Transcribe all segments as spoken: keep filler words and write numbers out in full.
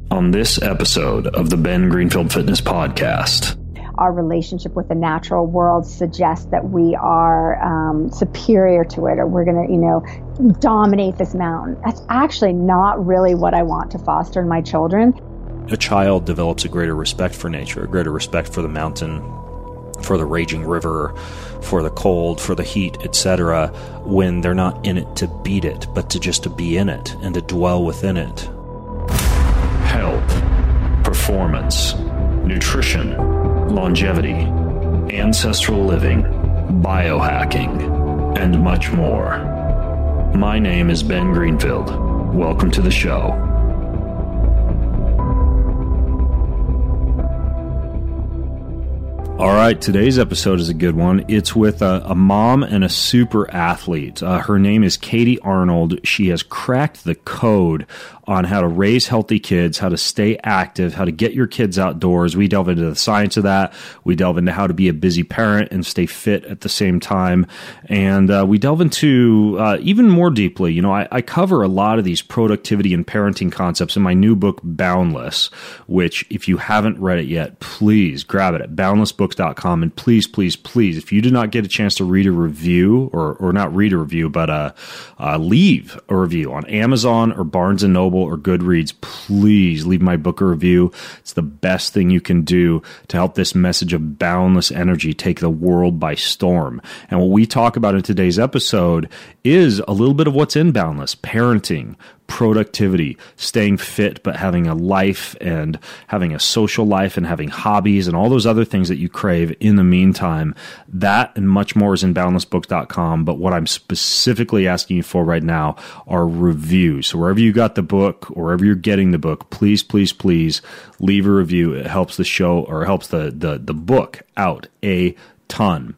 On this episode of the Ben Greenfield Fitness Podcast. Our relationship with the natural world suggests that we are um, superior to it, or we're going to, you know, dominate this mountain. That's actually not really what I want to foster in my children. A child develops a greater respect for nature, a greater respect for the mountain, for the raging river, for the cold, for the heat, et cetera, when they're not in it to beat it, but to just to be in it and to dwell within it. Health, performance, nutrition, longevity, ancestral living, biohacking, and much more. My name is Ben Greenfield. Welcome to the show. All right, today's episode is a good one. It's with a, a mom and a super athlete. Uh, her name is Katie Arnold. She has cracked the code on how to raise healthy kids, how to stay active, how to get your kids outdoors. We delve into the science of that. We delve into how to be a busy parent and stay fit at the same time. And uh, we delve into uh, even more deeply. You know, I, I cover a lot of these productivity and parenting concepts in my new book, Boundless, which if you haven't read it yet, please grab it at boundless books dot com. And please, please, please, if you did not get a chance to read a review, or or not read a review, but uh, uh, leave a review on Amazon or Barnes and Noble or Goodreads, please leave my book a review. It's the best thing you can do to help this message of boundless energy take the world by storm. And what we talk about in today's episode is a little bit of what's in Boundless: parenting, productivity, staying fit, but having a life and having a social life and having hobbies and all those other things that you crave in the meantime. That and much more is in boundless books dot com. But what I'm specifically asking you for right now are reviews. So wherever you got the book or wherever you're getting the book, please, please, please leave a review. It helps the show or helps the, the, the book out a ton.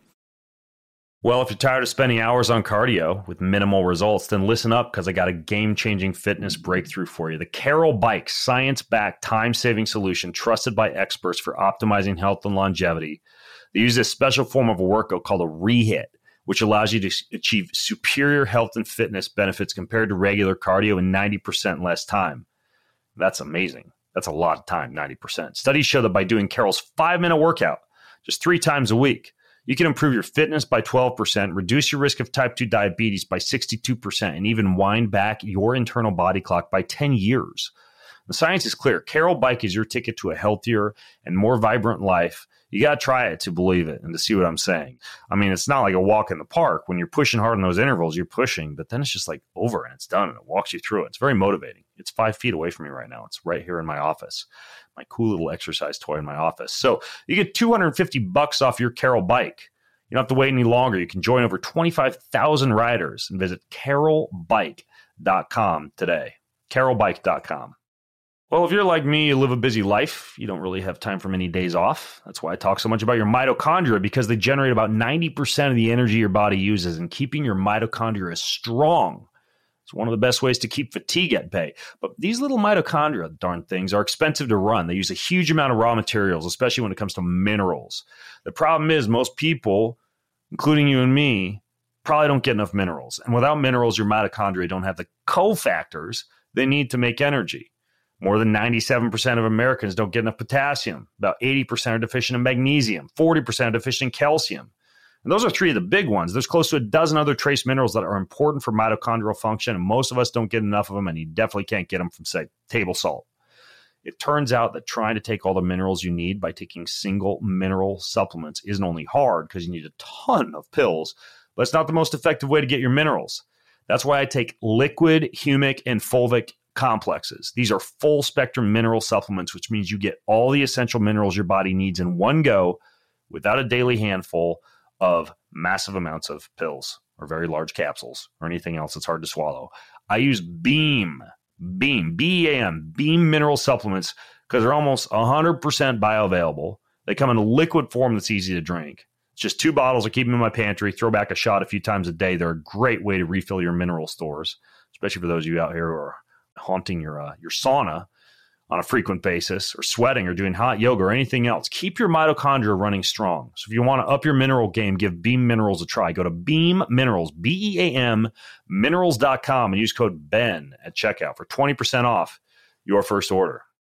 Well, if you're tired of spending hours on cardio with minimal results, then listen up, because I got a game-changing fitness breakthrough for you. The Carol Bike, science-backed, time-saving solution trusted by experts for optimizing health and longevity. They use this special form of a workout called a rehit, which allows you to achieve superior health and fitness benefits compared to regular cardio in ninety percent less time. That's amazing. That's a lot of time, ninety percent. Studies show that by doing Carol's five-minute workout just three times a week, you can improve your fitness by twelve percent, reduce your risk of type two diabetes by sixty-two percent, and even wind back your internal body clock by ten years. The science is clear. Carol Bike is your ticket to a healthier and more vibrant life. You got to try it to believe it and to see what I'm saying. I mean, it's not like a walk in the park. When you're pushing hard in those intervals, you're pushing, but then it's just like over and it's done and it walks you through it. It's very motivating. It's five feet away from me right now. It's right here in my office. My cool little exercise toy in my office. So you get two hundred fifty bucks off your Carol Bike. You don't have to wait any longer. You can join over twenty-five thousand riders and visit carol bike dot com today. carol bike dot com. Well, if you're like me, you live a busy life. You don't really have time for many days off. That's why I talk so much about your mitochondria, because they generate about ninety percent of the energy your body uses, and keeping your mitochondria strong. It's one of the best ways to keep fatigue at bay. But these little mitochondria, darn things, are expensive to run. They use a huge amount of raw materials, especially when it comes to minerals. The problem is most people, including you and me, probably don't get enough minerals. And without minerals, your mitochondria don't have the cofactors they need to make energy. More than ninety-seven percent of Americans don't get enough potassium. About eighty percent are deficient in magnesium. forty percent are deficient in calcium. And those are three of the big ones. There's close to a dozen other trace minerals that are important for mitochondrial function, and most of us don't get enough of them, and you definitely can't get them from, say, table salt. It turns out that trying to take all the minerals you need by taking single mineral supplements isn't only hard because you need a ton of pills, but it's not the most effective way to get your minerals. That's why I take liquid, humic, and fulvic complexes. These are full spectrum mineral supplements, which means you get all the essential minerals your body needs in one go without a daily handful of massive amounts of pills or very large capsules or anything else that's hard to swallow. I use Beam, Beam, B E A M, Beam mineral supplements because they're almost one hundred percent bioavailable. They come in a liquid form that's easy to drink. It's just two bottles. I keep them in my pantry, throw back a shot a few times a day. They're a great way to refill your mineral stores, especially for those of you out here who are haunting your uh, your sauna on a frequent basis, or sweating or doing hot yoga or anything else. Keep your mitochondria running strong. So if you want to up your mineral game, give Beam Minerals a try. Go to Beam Minerals, B E A M, minerals dot com, and use code BEN at checkout for twenty percent off your first order.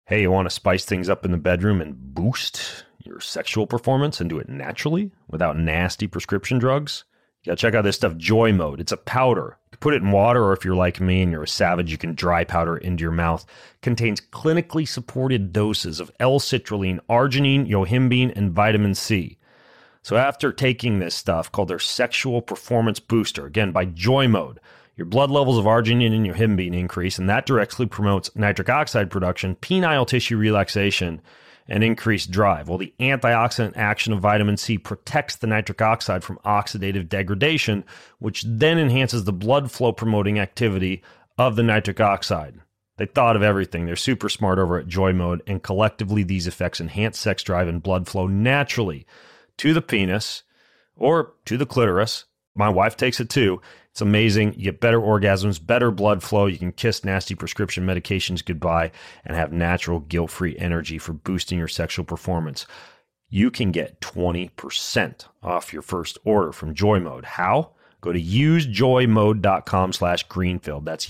Hey, you want to spice things up in the bedroom and boost your sexual performance and do it naturally without nasty prescription drugs? You gotta check out this stuff, Joy Mode. It's a powder. You can put it in water, or if you're like me and you're a savage, you can dry powder into your mouth. Contains clinically supported doses of L-citrulline, arginine, yohimbine, and vitamin C. So after taking this stuff called their Sexual Performance Booster, again, by Joy Mode, your blood levels of arginine and yohimbine increase, and that directly promotes nitric oxide production, penile tissue relaxation, and increased drive. Well, the antioxidant action of vitamin C protects the nitric oxide from oxidative degradation, which then enhances the blood flow promoting activity of the nitric oxide. They thought of everything. They're super smart over at Joy Mode, and collectively these effects enhance sex drive and blood flow naturally to the penis or to the clitoris. My wife takes it too. It's amazing. You get better orgasms, better blood flow. You can kiss nasty prescription medications goodbye and have natural, guilt-free energy for boosting your sexual performance. You can get twenty percent off your first order from Joy Mode. How? Go to usejoymode.com slash Greenfield. That's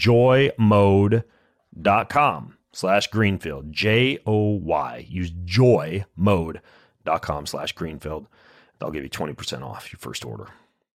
usejoymode.com slash Greenfield. J O Y. Usejoymode.com slash Greenfield. They'll give you twenty percent off your first order.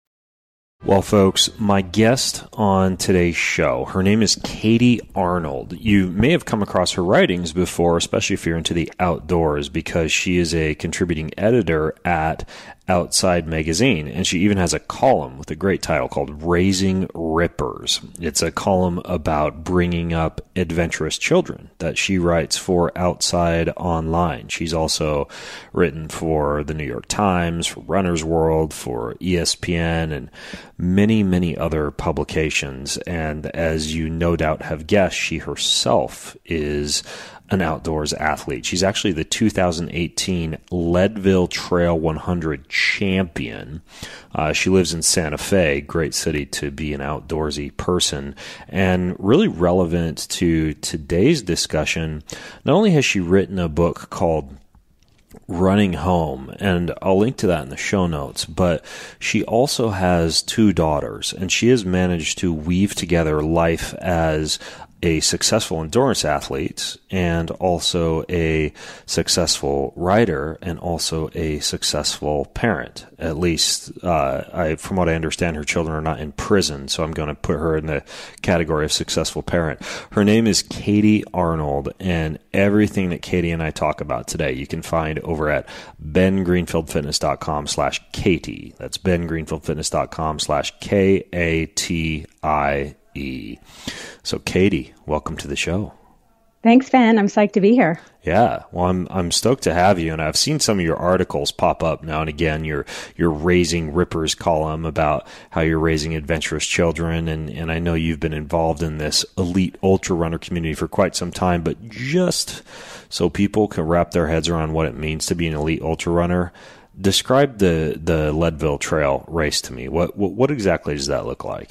Well, folks, my guest on today's show, her name is Katie Arnold. You may have come across her writings before, especially if you're into the outdoors, because she is a contributing editor at Outside Magazine, and she even has a column with a great title called Raising Rippers. It's a column about bringing up adventurous children that she writes for Outside Online. She's also written for the New York Times, for Runner's World, for E S P N, and many, many other publications. And as you no doubt have guessed, she herself is an outdoors athlete. She's actually the two thousand eighteen Leadville Trail one hundred champion. Uh, she lives in Santa Fe, great city to be an outdoorsy person, and really relevant to today's discussion. Not only has she written a book called Running Home, and I'll link to that in the show notes, but she also has two daughters, and she has managed to weave together life as a successful endurance athlete and also a successful writer and also a successful parent. At least, uh, I, from what I understand, her children are not in prison, so I'm going to put her in the category of successful parent. Her name is Katie Arnold, and everything that Katie and I talk about today you can find over at bengreenfieldfitness.com slash Katie. That's bengreenfieldfitness.com slash K A T I E. So, Katie, welcome to the show. Thanks, Ben. I'm psyched to be here. Yeah, well, I'm I'm stoked to have you, and I've seen some of your articles pop up now and again. Your your Raising Rippers column about how you're raising adventurous children, and, and I know you've been involved in this elite ultra runner community for quite some time. But just so people can wrap their heads around what it means to be an elite ultra runner, describe the the Leadville Trail race to me. What what, what exactly does that look like?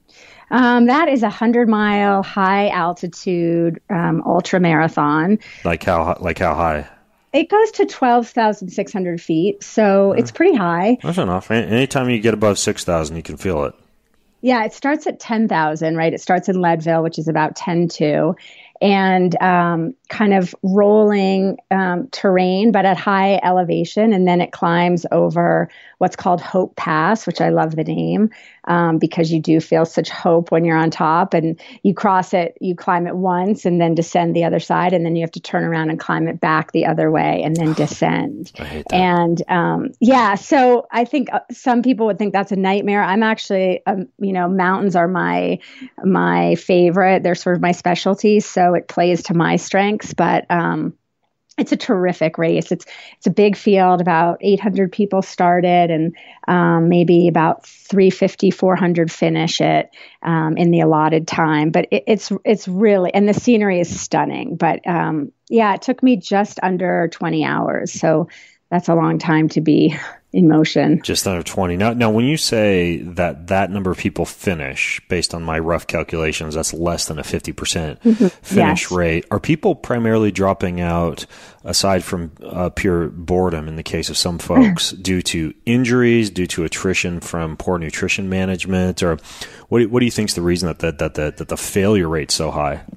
Um, that is a hundred mile high altitude um, ultra marathon. Like how like how high? It goes to twelve thousand six hundred feet, so yeah. It's pretty high. That's enough. Anytime you get above six thousand, you can feel it. Yeah, it starts at ten thousand, right? It starts in Leadville, which is about ten two, and um, kind of rolling um, terrain, but at high elevation. And then it climbs over what's called Hope Pass, which I love the name um, because you do feel such hope when you're on top. And you cross it, you climb it once and then descend the other side. And then you have to turn around and climb it back the other way and then descend. I hate that. And um, yeah, so I think some people would think that's a nightmare. I'm actually, um, you know, mountains are my my favorite. They're sort of my specialty. So it plays to my strengths. But um, it's a terrific race. It's it's a big field. About eight hundred people started, and um, maybe about three fifty, four hundred finish it um, in the allotted time. But it, it's it's really, and the scenery is stunning. But um, yeah, it took me just under twenty hours. So that's a long time to be in motion. Just under twenty. Now, now, when you say that that number of people finish, based on my rough calculations, that's less than a fifty percent mm-hmm. finish yes. rate. Are people primarily dropping out, aside from uh, pure boredom in the case of some folks, due to injuries, due to attrition from poor nutrition management? Or what do, what do you think is the reason that, that, that, that, that the failure rate's so high?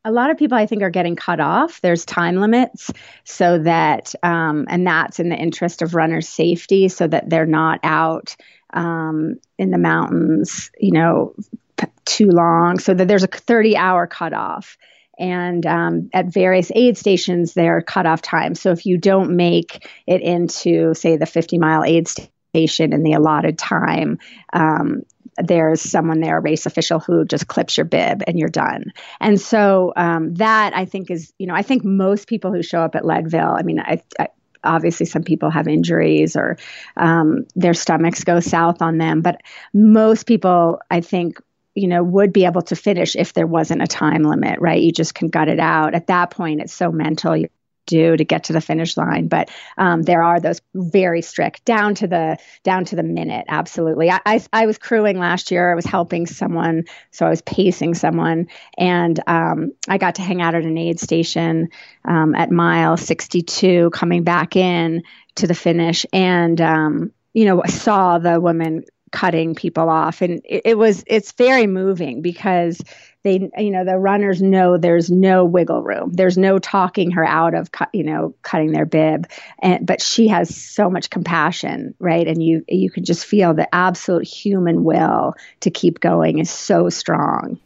a lot of people I think are getting cut off. There's time limits so that, um, and that's in the interest of runners' safety so that they're not out um, in the mountains, you know, p- too long, so that there's a thirty hour cutoff. And um, at various aid stations, there are cutoff times. So if you don't make it into, say, the fifty mile aid station in the allotted time, um, there's someone there, a race official, who just clips your bib and you're done. And so um, that, I think, is, you know, I think most people who show up at Leadville, I mean, I, I obviously some people have injuries or um, their stomachs go south on them, but most people, I think, you know, would be able to finish if there wasn't a time limit, right? You just can gut it out. At that point, it's so mental you do to get to the finish line. But um, there are those very strict down to the down to the minute. Absolutely. I, I, I was crewing last year. I was helping someone, so I was pacing someone, and um, I got to hang out at an aid station um, at mile sixty-two, coming back in to the finish, and um, you know, I saw the woman cutting people off, and it, it was it's very moving because they, you know, the runners know there's no wiggle room, there's no talking her out of cut, you know, cutting their bib, and but she has so much compassion, right? And you you can just feel the absolute human will to keep going is so strong.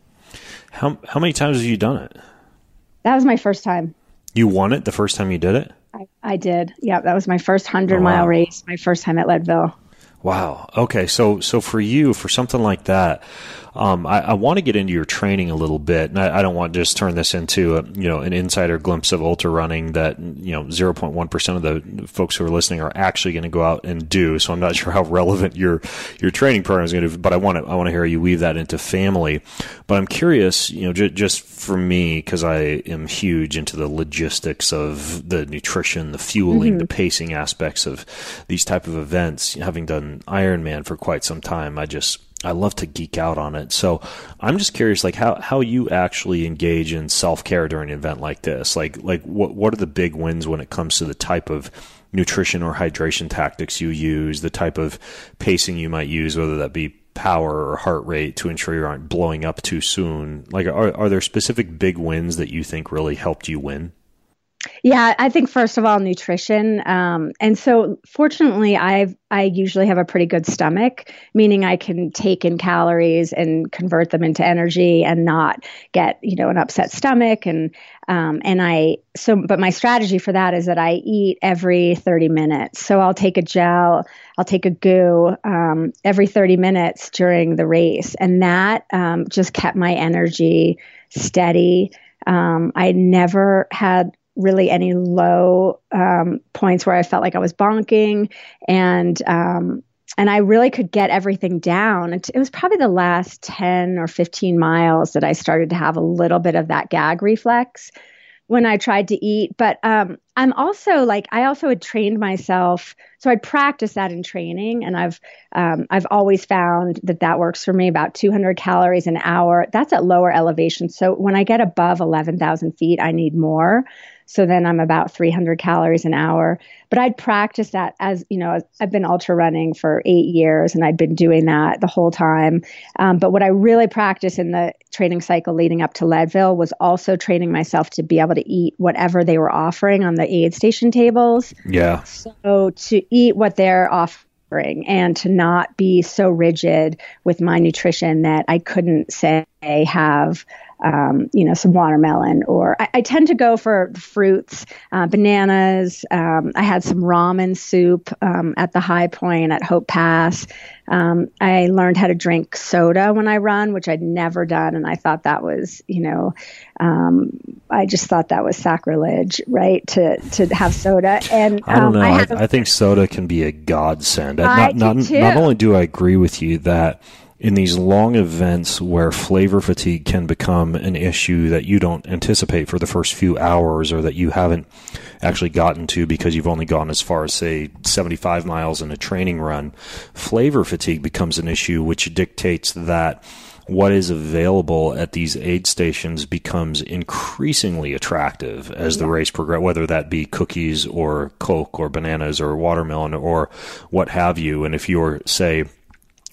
How how many times have you done it? That was my first time. You won it the first time you did it? I, I did. Yeah, that was my first hundred oh, wow. mile race. My first time at Leadville. Wow. Okay. So, so for you, for something like that, um, I, I want to get into your training a little bit, and I, I don't want to just turn this into a, you know, an insider glimpse of ultra running that, you know, zero point one percent of the folks who are listening are actually going to go out and do. So I'm not sure how relevant your, your training program is going to, but I want to, I want to hear you weave that into family. But I'm curious, you know, j- just for me, cause I am huge into the logistics of the nutrition, the fueling, mm-hmm. the pacing aspects of these type of events, having done Ironman for quite some time. I just, I love to geek out on it. So I'm just curious, like how, how you actually engage in self-care during an event like this. Like, like what, what are the big wins when it comes to the type of nutrition or hydration tactics you use, the type of pacing you might use, whether that be power or heart rate, to ensure you aren't blowing up too soon? Like, are, are there specific big wins that you think really helped you win? Yeah, I think first of all, nutrition. Um, and so fortunately, I've, I usually have a pretty good stomach, meaning I can take in calories and convert them into energy and not get, you know, an upset stomach. And, um, and I, so, but my strategy for that is that I eat every thirty minutes. So I'll take a gel, I'll take a goo, um, every thirty minutes during the race. And that, um, just kept my energy steady. Um, I never had really any low um, points where I felt like I was bonking, and um, and I really could get everything down. It, it was probably the last ten or fifteen miles that I started to have a little bit of that gag reflex when I tried to eat. But um, I'm also like, I also had trained myself. So I'd practice that in training, and I've um, I've always found that that works for me, about two hundred calories an hour. That's at lower elevation. So when I get above eleven thousand feet, I need more. So then I'm about three hundred calories an hour. But I'd practice that as, you know, I've been ultra running for eight years and I'd been doing that the whole time. Um, but what I really practiced in the training cycle leading up to Leadville was also training myself to be able to eat whatever they were offering on the aid station tables. Yeah. So to eat what they're offering and to not be so rigid with my nutrition that I couldn't say have Um, you know, some watermelon, or I, I tend to go for fruits, uh, bananas. Um, I had some ramen soup um, at the high point at Hope Pass. Um, I learned how to drink soda when I run, which I'd never done. And I thought that was, you know, um, I just thought that was sacrilege, right? To, to have soda. And I don't um, know. I, I, have, I think soda can be a godsend. I Not, not, do too. not only do I agree with you that in these long events where flavor fatigue can become an issue that you don't anticipate for the first few hours, or that you haven't actually gotten to because you've only gone as far as, say, seventy-five miles in a training run, flavor fatigue becomes an issue, which dictates that what is available at these aid stations becomes increasingly attractive as the race progresses, whether that be cookies or Coke or bananas or watermelon or what have you. And if you're, say,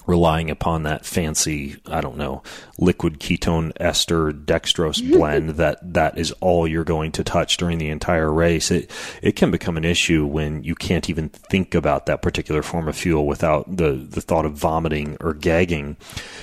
relying upon that fancy, I don't know, liquid ketone ester dextrose blend that that is all you're going to touch during the entire race. It it can become an issue when you can't even think about that particular form of fuel without the, the thought of vomiting or gagging.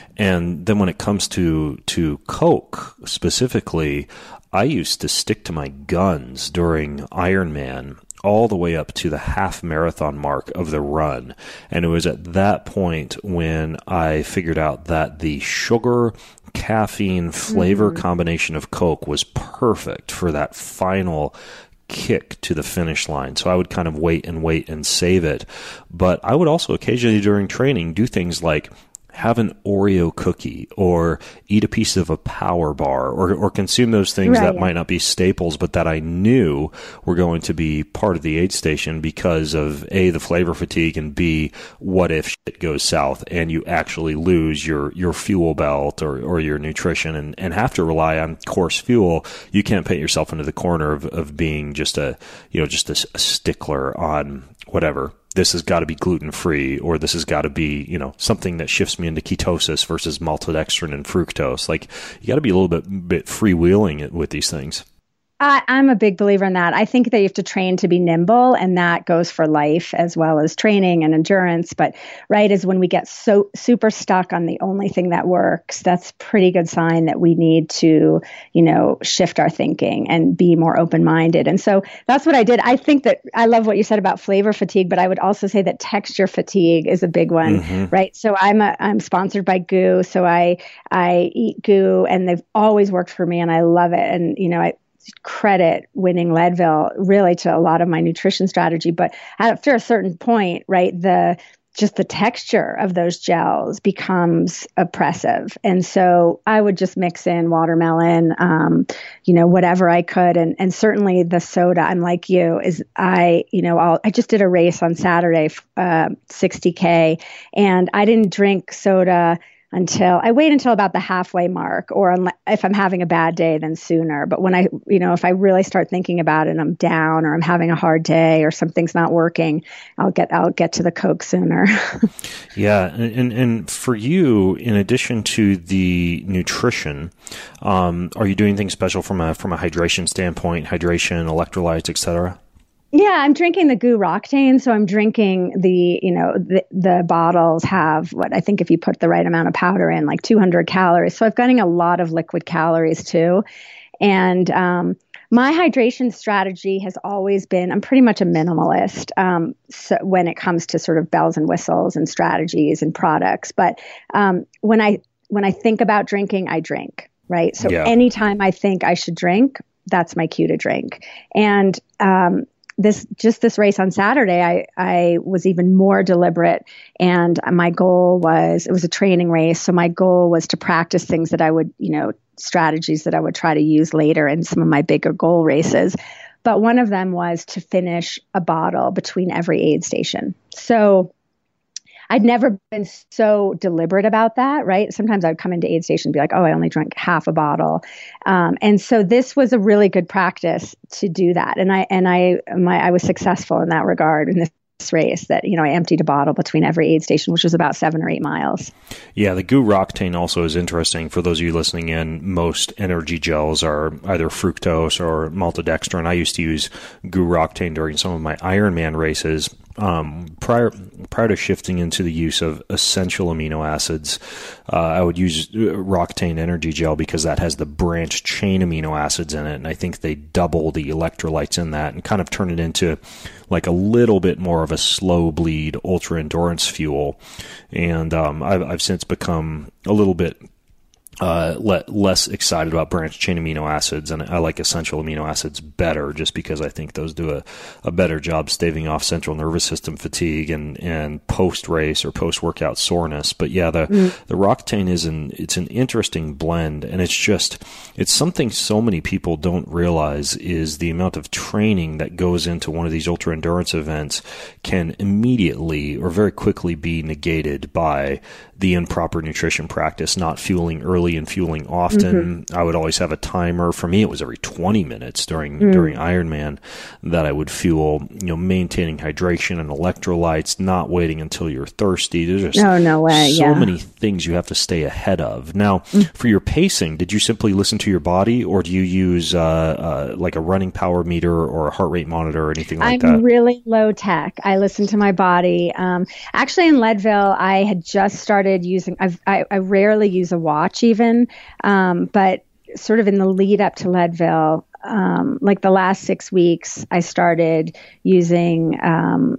And then when it comes to, to Coke specifically, I used to stick to my guns during Ironman all the way up to the half marathon mark of the run. And it was at that point when I figured out that the sugar, caffeine, flavor mm-hmm. combination of Coke was perfect for that final kick to the finish line. So I would kind of wait and wait and save it. But I would also occasionally during training do things like have an Oreo cookie or eat a piece of a Power Bar or, or consume those things right, that yeah. might not be staples, but that I knew were going to be part of the aid station because of A, the flavor fatigue, and B, what if shit goes south and you actually lose your, your fuel belt or, or your nutrition and, and have to rely on coarse fuel. You can't paint yourself into the corner of, of being just a, you know, just a, a stickler on whatever. This has got to be gluten-free, or this has got to be, you know, something that shifts me into ketosis versus maltodextrin and fructose. Like, you got to be a little bit, bit freewheeling with these things. I, I'm a big believer in that. I think that you have to train to be nimble, and that goes for life as well as training and endurance. But right is when we get so super stuck on the only thing that works, that's pretty good sign that we need to, you know, shift our thinking and be more open-minded. And so that's what I did. I think that I love what you said about flavor fatigue, but I would also say that texture fatigue is a big one, mm-hmm. right? So I'm a, I'm sponsored by G U, so I I eat G U, and they've always worked for me, and I love it. And you know, I credit winning Leadville really to a lot of my nutrition strategy. But after a certain point, right, the just the texture of those gels becomes oppressive. And so I would just mix in watermelon, um, you know, whatever I could. And, and certainly the soda, I'm like you, is I, you know, I'll, I just did a race on Saturday, uh, sixty K, and I didn't drink soda until I wait until about the halfway mark, or unless, if I'm having a bad day, then sooner. But when I, you know, if I really start thinking about it and I'm down or I'm having a hard day or something's not working, I'll get, I'll get to the Coke sooner. Yeah. And, and for you, in addition to the nutrition, um, are you doing things special from a, from a hydration standpoint, hydration, electrolytes, et cetera? Yeah, I'm drinking the G U Roctane. So I'm drinking the, you know, the, the bottles have what I think if you put the right amount of powder in, like two hundred calories. So I've getting a lot of liquid calories too. And um, my hydration strategy has always been, I'm pretty much a minimalist um, so when it comes to sort of bells and whistles and strategies and products. But um, when I when I think about drinking, I drink, right? So yeah. Anytime I think I should drink, that's my cue to drink. And um This just this race on Saturday, I, I was even more deliberate, and my goal was, it was a training race. So my goal was to practice things that I would, you know, strategies that I would try to use later in some of my bigger goal races. But one of them was to finish a bottle between every aid station. So I'd never been so deliberate about that, right? Sometimes I'd come into aid station and be like, oh, I only drank half a bottle. Um, and so this was a really good practice to do that. And I, and I, my, I was successful in that regard in this race that, you know, I emptied a bottle between every aid station, which was about seven or eight miles. Yeah. The G U Roctane also is interesting. For those of you listening in, most energy gels are either fructose or maltodextrin. I used to use G U Roctane during some of my Ironman races. Um, prior, prior to shifting into the use of essential amino acids, uh, I would use Roctane Energy Gel because that has the branched chain amino acids in it. And I think they double the electrolytes in that and kind of turn it into like a little bit more of a slow bleed ultra endurance fuel. And, um, I've, I've since become a little bit Uh, le- less excited about branched chain amino acids, and I like essential amino acids better just because I think those do a, a better job staving off central nervous system fatigue and, and post-race or post-workout soreness. But yeah, the, mm. the Roctane is an, it's an interesting blend, and it's just, it's something so many people don't realize is the amount of training that goes into one of these ultra endurance events can immediately or very quickly be negated by the improper nutrition practice, not fueling early and fueling often. Mm-hmm. I would always have a timer. For me, it was every twenty minutes during mm. during Ironman that I would fuel, you know, maintaining hydration and electrolytes, not waiting until you're thirsty. There's just no, no way. so yeah. many things you have to stay ahead of. Now, mm. for your pacing, did you simply listen to your body, or do you use uh, uh, like a running power meter or a heart rate monitor or anything like I'm that? I'm really low tech. I listen to my body. Um, actually, in Leadville, I had just started using, I've, I, I rarely use a watch even, um, but sort of in the lead up to Leadville, um, like the last six weeks, I started using um,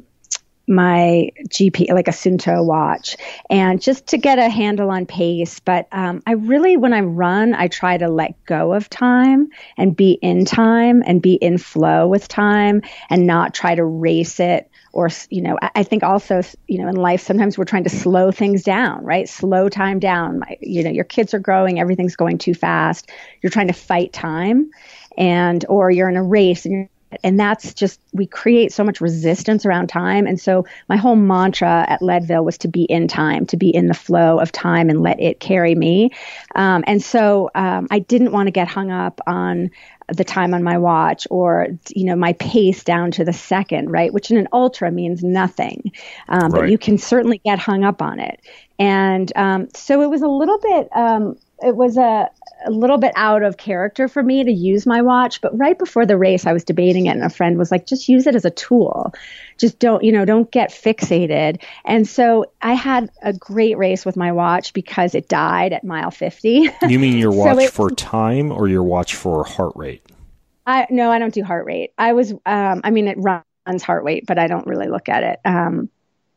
my G P, like a Suunto watch, and just to get a handle on pace. But um, I really, when I run, I try to let go of time and be in time and be in flow with time and not try to race it. Or, you know, I think also, you know, in life, sometimes we're trying to slow things down, right? Slow time down. My, you know, your kids are growing, everything's going too fast. You're trying to fight time, and, or you're in a race and you're, and that's just, we create so much resistance around time. And so my whole mantra at Leadville was to be in time, to be in the flow of time and let it carry me. Um, and so um, I didn't want to get hung up on the time on my watch or, you know, my pace down to the second, right? Which in an ultra means nothing. Um, right. But you can certainly get hung up on it. And um, so it was a little bit, um, it was a, a little bit out of character for me to use my watch. But right before the race, I was debating it, and a friend was like, just use it as a tool. Just don't, you know, don't get fixated. And so I had a great race with my watch because it died at mile fifty. You mean your watch so it, for time or your watch for heart rate? I no, I don't do heart rate. I was, um, I mean, it runs heart rate, but I don't really look at it. Um,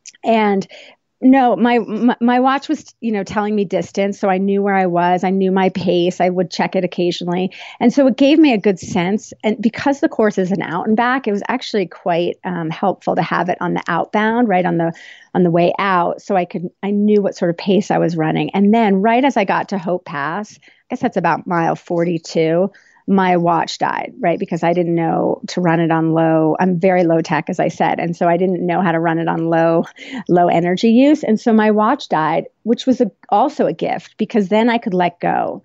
and No, my, my my watch was, you know, telling me distance, so I knew where I was. I knew my pace. I would check it occasionally, and so it gave me a good sense. And because the course is an out and back, it was actually quite um, helpful to have it on the outbound, right on the on the way out, so I could I knew what sort of pace I was running. And then right as I got to Hope Pass, I guess that's about mile forty-two. My watch died, right? Because I didn't know to run it on low. I'm very low tech, as I said. And so I didn't know how to run it on low, low energy use. And so my watch died, which was a, also a gift because then I could let go.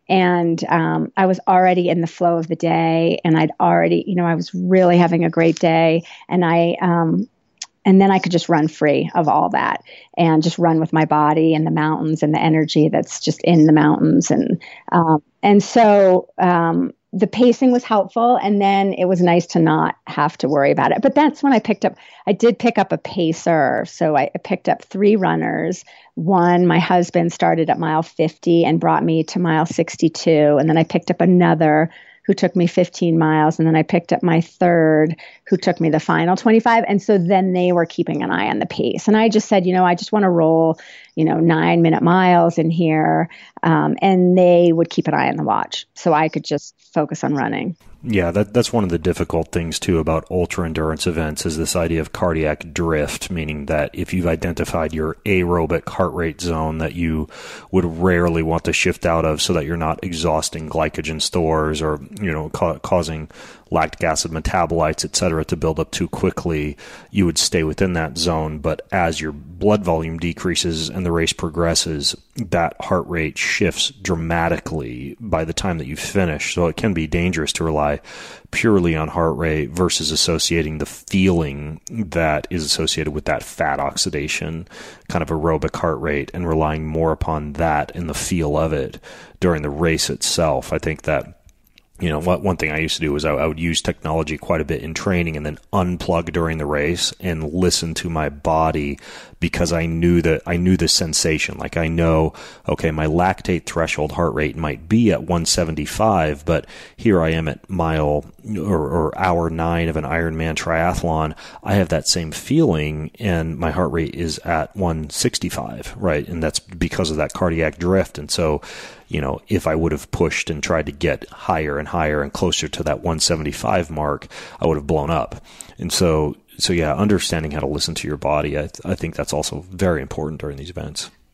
And um, I was already in the flow of the day, and I'd already, you know, I was really having a great day. And I, um, and then I could just run free of all that and just run with my body and the mountains and the energy that's just in the mountains. And, um, and so, um, the pacing was helpful, and then it was nice to not have to worry about it. But that's when I picked up, I did pick up a pacer. So I picked up three runners. One, my husband started at mile fifty and brought me to mile sixty-two. And then I picked up another who took me fifteen miles. And then I picked up my third who took me the final twenty-five. And so then they were keeping an eye on the pace. And I just said, you know, I just want to roll, you know, nine minute miles in here. Um, and they would keep an eye on the watch. So I could just focus on running. Yeah, that, that's one of the difficult things, too, about ultra-endurance events is this idea of cardiac drift, meaning that if you've identified your aerobic heart rate zone that you would rarely want to shift out of so that you're not exhausting glycogen stores or, you know, ca- causing lactic acid metabolites, et cetera, to build up too quickly, you would stay within that zone. But as your blood volume decreases and the race progresses, that heart rate shifts dramatically by the time that you finish. So it can be dangerous to rely purely on heart rate versus associating the feeling that is associated with that fat oxidation, kind of aerobic heart rate, and relying more upon that and the feel of it during the race itself. I think that You know, what one thing I used to do was I, I would use technology quite a bit in training and then unplug during the race and listen to my body because I knew that I knew the sensation. Like I know, okay, my lactate threshold heart rate might be at one seventy-five, but here I am at mile or, or hour nine of an Ironman triathlon. I have that same feeling and my heart rate is at one sixty-five, right? And that's because of that cardiac drift. And so, you know, if I would have pushed and tried to get higher and higher and closer to that one seventy-five mark, I would have blown up. And so, so yeah, understanding how to listen to your body, I, th- I think that's also very important during these events.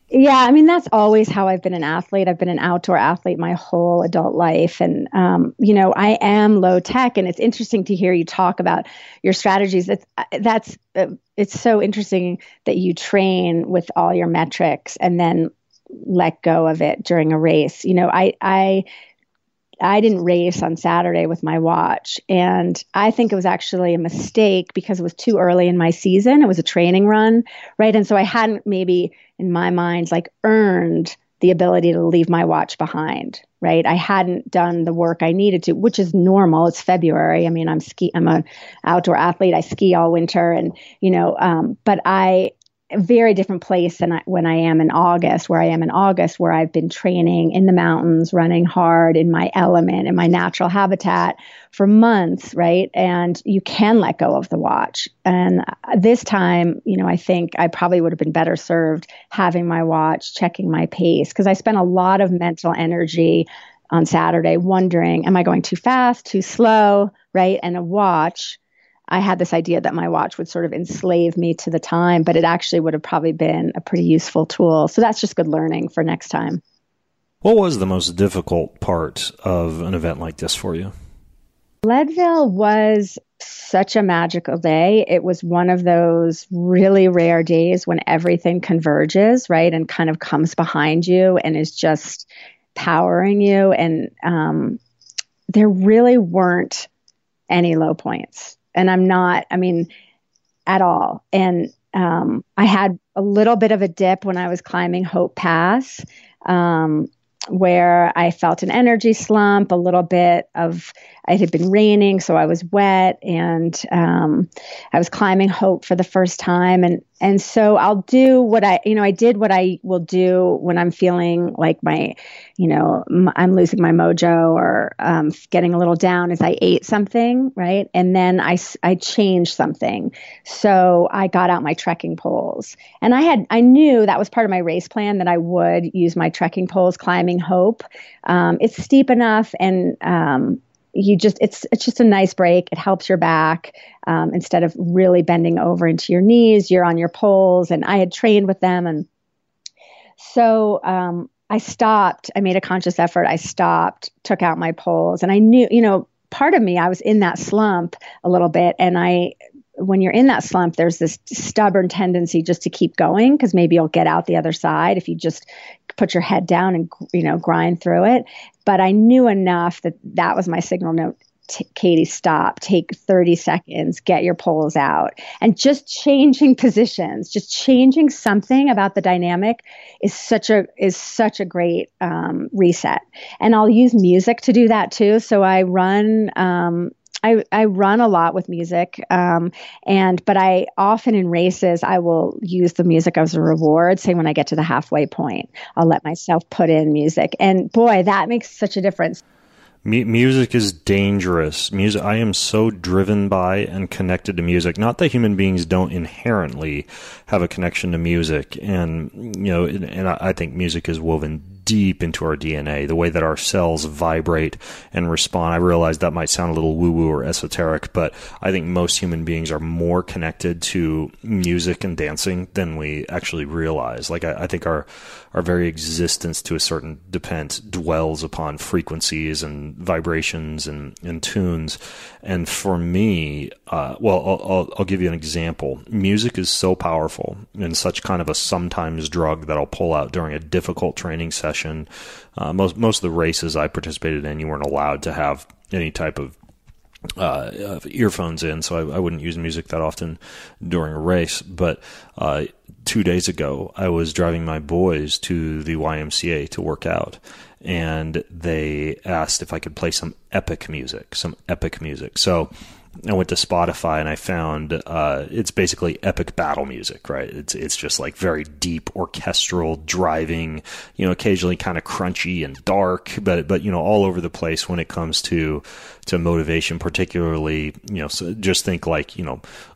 Yeah, I mean, that's always how I've been an athlete. I've been an outdoor athlete my whole adult life. And, um, you know, I am low tech. And it's interesting to hear you talk about your strategies. That's, that's uh, it's so interesting that you train with all your metrics and then let go of it during a race. You know, I, I, I didn't race on Saturday with my watch. And I think it was actually a mistake because it was too early in my season. It was a training run, right? And so I hadn't maybe in my mind, like earned the ability to leave my watch behind, right? I hadn't done the work I needed to, which is normal. It's February. I mean, I'm ski, I'm an outdoor athlete. I ski all winter and, you know, um, but I, a very different place than I, when I am in August, where I am in August, where I've been training in the mountains, running hard in my element, in my natural habitat for months, right? And you can let go of the watch. And this time, you know, I think I probably would have been better served having my watch, checking my pace, because I spent a lot of mental energy on Saturday wondering, am I going too fast, too slow, right? And a watch, I had this idea that my watch would sort of enslave me to the time, but it actually would have probably been a pretty useful tool. So that's just good learning for next time. What was the most difficult part of an event like this for you? Leadville was such a magical day. It was one of those really rare days when everything converges, right? And kind of comes behind you and is just powering you. And um, there really weren't any low points. And I'm not, I mean, at all. And um, I had a little bit of a dip when I was climbing Hope Pass, um, where I felt an energy slump, a little bit of, it had been raining, so I was wet, and um, I was climbing Hope for the first time. And, and so I'll do what I, you know, I did what I will do when I'm feeling like my, you know, m- I'm losing my mojo or um, getting a little down, is I ate something, right? And then I, I changed something. So I got out my trekking poles, and I had, I knew that was part of my race plan that I would use my trekking poles climbing Hope. Um, it's steep enough, and um, you just, it's, it's just a nice break. It helps your back. Um, instead of really bending over into your knees, you're on your poles, and I had trained with them. And so, um, I stopped, I made a conscious effort. I stopped, took out my poles, and I knew, you know, part of me, I was in that slump a little bit. And I, when you're in that slump, there's this stubborn tendency just to keep going, because maybe you'll get out the other side if you just put your head down and, you know, grind through it. But I knew enough that that was my signal note. T- Katie, stop, take thirty seconds, get your poles out. And just changing positions, just changing something about the dynamic is such a, is such a great um, reset. And I'll use music to do that too. So I run, um, I, I run a lot with music, um, and but I often in races I will use the music as a reward. Say when I get to the halfway point, I'll let myself put in music, and boy, that makes such a difference. M- music is dangerous. Music, I am so driven by and connected to music. Not that human beings don't inherently have a connection to music, and you know, and, and I think music is woven deep into our D N A, the way that our cells vibrate and respond. I realize that might sound a little woo-woo or esoteric, but I think most human beings are more connected to music and dancing than we actually realize. Like, I, I think our our very existence, to a certain depent, dwells upon frequencies and vibrations and, and tunes. And for me, uh, well, I'll, I'll, I'll give you an example. Music is so powerful and such kind of a sometimes drug that I'll pull out during a difficult training session. Uh, most most of the races I participated in, you weren't allowed to have any type of uh, of earphones in, so I, I wouldn't use music that often during a race. But uh, two days ago, I was driving my boys to the Y M C A to work out, and they asked if I could play some epic music, some epic music. So I went to Spotify and I found uh, it's basically epic battle music, right? It's it's just like very deep orchestral, driving, you know, occasionally kind of crunchy and dark, but but you know, all over the place when it comes to to motivation, particularly, you know, so just think like, you know,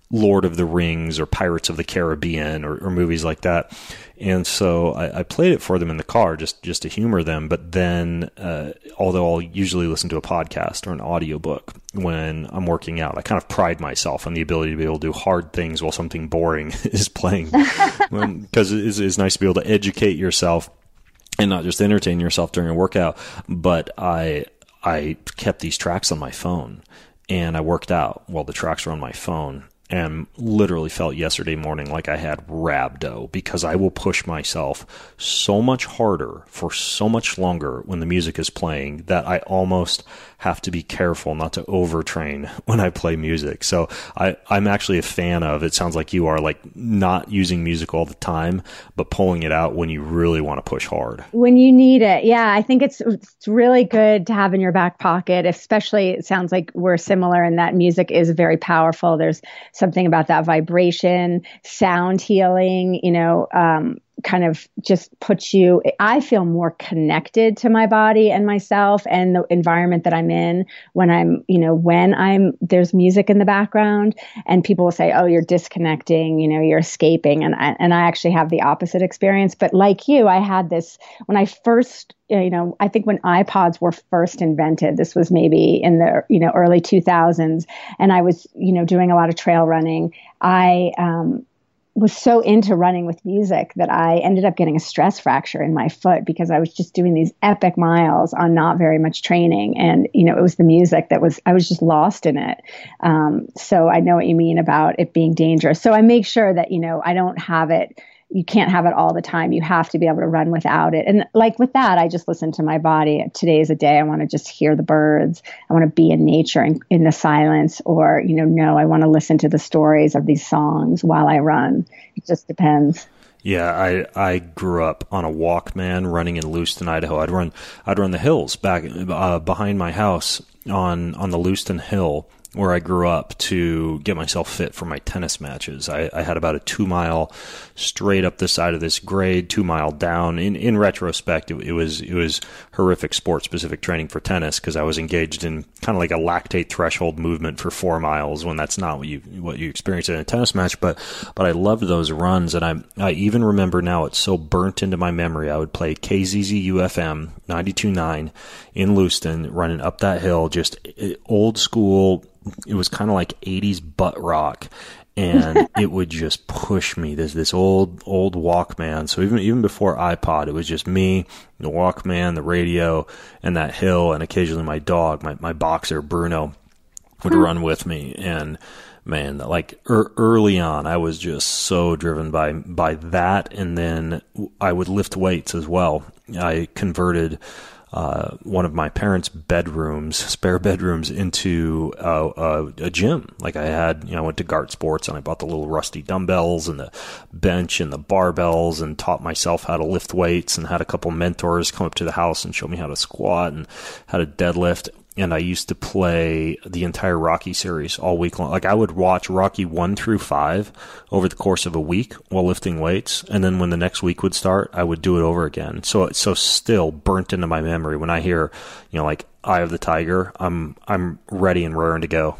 Lord of the Rings or Pirates of the Caribbean or, or movies like that. And so I, I played it for them in the car just, just to humor them. But then, uh, although I'll usually listen to a podcast or an audiobook when I'm working out, I kind of pride myself on the ability to be able to do hard things while something boring is playing. Because it is, it's nice to be able to educate yourself and not just entertain yourself during a workout. But I, I kept these tracks on my phone and I worked out while the tracks were on my phone. And literally felt yesterday morning like I had rhabdo, because I will push myself so much harder for so much longer when the music is playing that I almost have to be careful not to overtrain when I play music. So I, I'm actually a fan of, it sounds like you are, like not using music all the time, but pulling it out when you really want to push hard. When you need it. Yeah, I think it's it's really good to have in your back pocket, especially it sounds like we're similar in that music is very powerful. There's something about that vibration, sound healing, you know, um, kind of just puts you, I feel more connected to my body and myself and the environment that I'm in when I'm, you know, when I'm, there's music in the background and people will say, oh, you're disconnecting, you know, you're escaping. And I, and I actually have the opposite experience. But like you, I had this, when I first, you know, I think when iPods were first invented, this was maybe in the, you know, early two thousands. And I was, you know, doing a lot of trail running. I, um, was so into running with music that I ended up getting a stress fracture in my foot because I was just doing these epic miles on not very much training. And, you know, it was the music that was, I was just lost in it. Um, so I know what you mean about it being dangerous. So I make sure that, you know, I don't have it. You can't have it all the time. You have to be able to run without it. And like with that, I just listen to my body. Today is a day I want to just hear the birds. I want to be in nature and in the silence, or, you know, no, I want to listen to the stories of these songs while I run. It just depends. Yeah, I I grew up on a Walkman running in Lewiston, Idaho. I'd run I'd run the hills back uh, behind my house on on the Lewiston Hill, where I grew up, to get myself fit for my tennis matches. I, I had about a two mile straight up the side of this grade, two mile down. In in retrospect, it, it was it was horrific sport specific training for tennis, because I was engaged in kind of like a lactate threshold movement for four miles when that's not what you what you experience in a tennis match. But but I loved those runs, and I I even remember now, it's so burnt into my memory. I would play K Z Z U F M ninety-two point nine in Lewiston, running up that hill, just old school. It was kind of like eighties butt rock, and it would just push me. There's this old, old Walkman. So even, even before iPod, it was just me, the Walkman, the radio, and that hill. And occasionally my dog, my, my boxer, Bruno, would run with me. And man, like er, early on, I was just so driven by, by that. And then I would lift weights as well. I converted Uh, one of my parents' bedrooms, spare bedrooms, into uh, a, a gym. Like I had, you know, I went to Gart Sports and I bought the little rusty dumbbells and the bench and the barbells, and taught myself how to lift weights, and had a couple mentors come up to the house and show me how to squat and how to deadlift. And I used to play the entire Rocky series all week long. Like I would watch Rocky one through five over the course of a week while lifting weights. And then when the next week would start, I would do it over again. So it's so still burnt into my memory. When I hear, you know, like Eye of the Tiger, I'm, I'm ready and raring to go.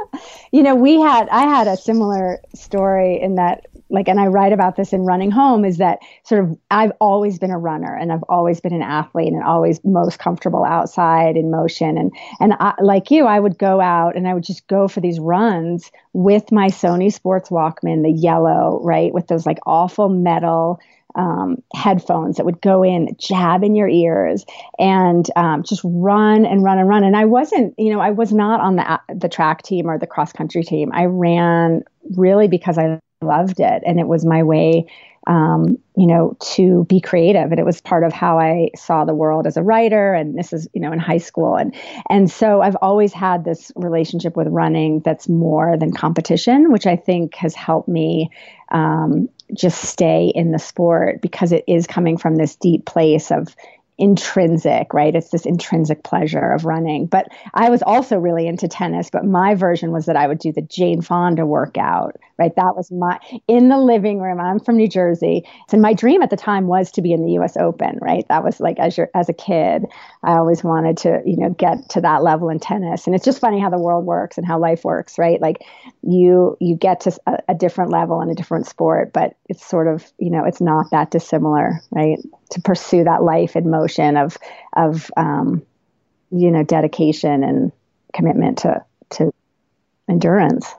You know, we had, I had a similar story in that, like, and I write about this in Running Home, is that sort of, I've always been a runner and I've always been an athlete and always most comfortable outside in motion. And, and I, like you, I would go out and I would just go for these runs with my Sony Sports Walkman, the yellow, right, with those like awful metal Um, headphones that would go in, jab in your ears, and um, just run and run and run. And I wasn't, you know, I was not on the the track team or the cross country team. I ran really because I loved it, and it was my way, um, you know, to be creative. And it was part of how I saw the world as a writer. And this is, you know, in high school, and and so I've always had this relationship with running that's more than competition, which I think has helped me Um, just stay in the sport, because it is coming from this deep place of intrinsic, right? It's this intrinsic pleasure of running. But I was also really into tennis, but my version was that I would do the Jane Fonda workout, right? That was my, in the living room. I'm from New Jersey. And my dream at the time was to be in the U S Open, right? That was like, as your, as a kid, I always wanted to, you know, get to that level in tennis. And it's just funny how the world works and how life works, right? Like you, you get to a, a different level in a different sport, but it's sort of, you know, it's not that dissimilar, right? To pursue that life in motion of, of, um, you know, dedication and commitment to, to endurance.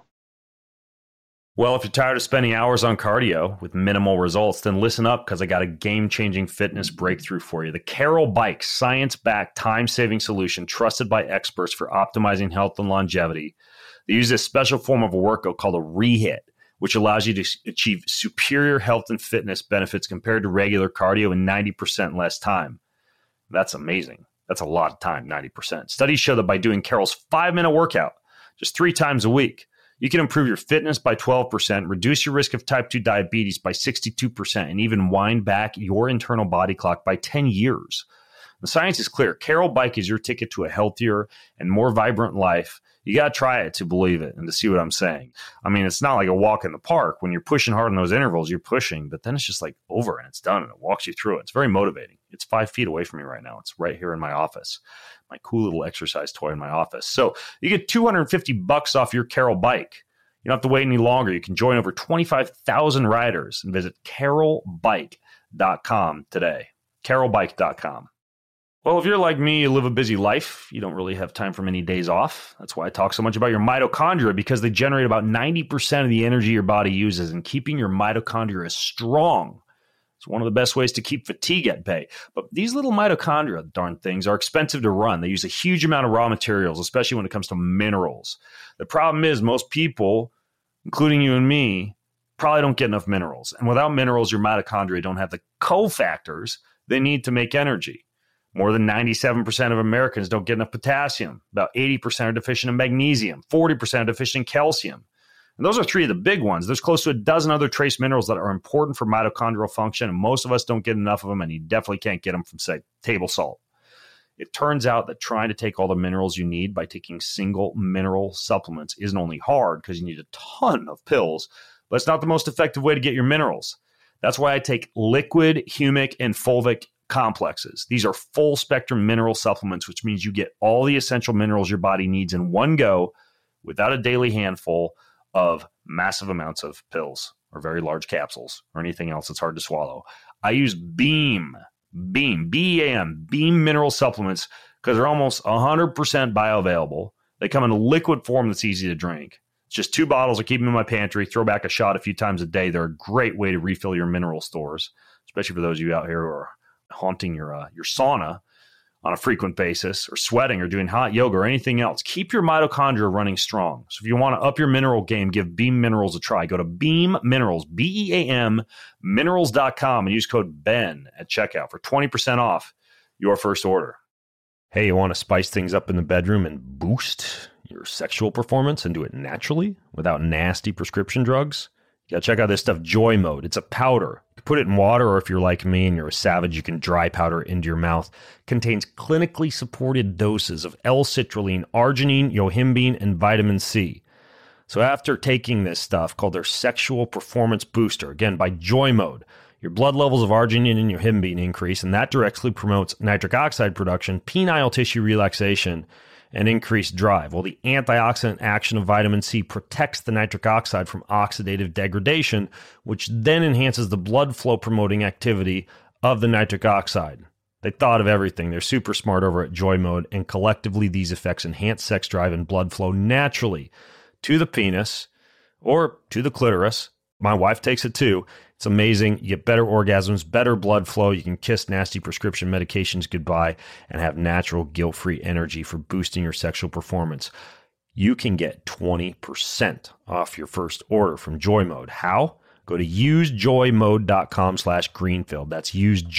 Well, if you're tired of spending hours on cardio with minimal results, then listen up, because I got a game-changing fitness breakthrough for you. The Carol Bike, science-backed, time-saving solution trusted by experts for optimizing health and longevity. They use this special form of a workout called a rehit, which allows you to achieve superior health and fitness benefits compared to regular cardio in ninety percent less time. That's amazing. That's a lot of time, ninety percent. Studies show that by doing Carol's five-minute workout just three times a week, you can improve your fitness by twelve percent, reduce your risk of type two diabetes by sixty-two percent, and even wind back your internal body clock by ten years. The science is clear. Carol Bike is your ticket to a healthier and more vibrant life. You got to try it to believe it and to see what I'm saying. I mean, it's not like a walk in the park. When you're pushing hard in those intervals, you're pushing, but then it's just like over and it's done and it walks you through it. It's very motivating. It's five feet away from me right now. It's right here in my office, my cool little exercise toy in my office. So you get two hundred fifty bucks off your Carol Bike. You don't have to wait any longer. You can join over twenty-five thousand riders and visit carol bike dot com today. carol bike dot com. Well, if you're like me, you live a busy life. You don't really have time for many days off. That's why I talk so much about your mitochondria, because they generate about ninety percent of the energy your body uses, and keeping your mitochondria strong is one of the best ways to keep fatigue at bay. But these little mitochondria, darn things, are expensive to run. They use a huge amount of raw materials, especially when it comes to minerals. The problem is most people, including you and me, probably don't get enough minerals. And without minerals, your mitochondria don't have the cofactors they need to make energy. More than ninety-seven percent of Americans don't get enough potassium. About eighty percent are deficient in magnesium. forty percent are deficient in calcium. And those are three of the big ones. There's close to a dozen other trace minerals that are important for mitochondrial function, and most of us don't get enough of them, and you definitely can't get them from, say, table salt. It turns out that trying to take all the minerals you need by taking single mineral supplements isn't only hard because you need a ton of pills, but it's not the most effective way to get your minerals. That's why I take liquid, humic, and fulvic complexes. These are full spectrum mineral supplements, which means you get all the essential minerals your body needs in one go without a daily handful of massive amounts of pills or very large capsules or anything else that's hard to swallow. I use Beam, Beam, B E A M, Beam mineral supplements because they're almost one hundred percent bioavailable. They come in a liquid form that's easy to drink. It's just two bottles. I keep them in my pantry, throw back a shot a few times a day. They're a great way to refill your mineral stores, especially for those of you out here who are haunting your uh, your sauna on a frequent basis, or sweating, or doing hot yoga, or anything else. Keep your mitochondria running strong. So if you want to up your mineral game, give Beam Minerals a try. Go to Beam Minerals, B E A M, minerals dot com, and use code BEN at checkout for twenty percent off your first order. Hey, you want to spice things up in the bedroom and boost your sexual performance and do it naturally without nasty prescription drugs? You got to check out this stuff, Joy Mode. It's a powder. You can put it in water, or if you're like me and you're a savage, you can dry powder it into your mouth. Contains clinically supported doses of L-citrulline, arginine, yohimbine, and vitamin C. So after taking this stuff, called their Sexual Performance Booster, again, by Joy Mode, your blood levels of arginine and yohimbine increase, and that directly promotes nitric oxide production, penile tissue relaxation, and increased drive. Well, the antioxidant action of vitamin C protects the nitric oxide from oxidative degradation, which then enhances the blood flow promoting activity of the nitric oxide. They thought of everything. They're super smart over at Joy Mode, and collectively these effects enhance sex drive and blood flow naturally to the penis or to the clitoris. My wife takes it too. It's amazing. You get better orgasms, better blood flow. You can kiss nasty prescription medications goodbye and have natural, guilt-free energy for boosting your sexual performance. You can get twenty percent off your first order from Joy Mode. How? Go to usejoymode.com slash Greenfield. That's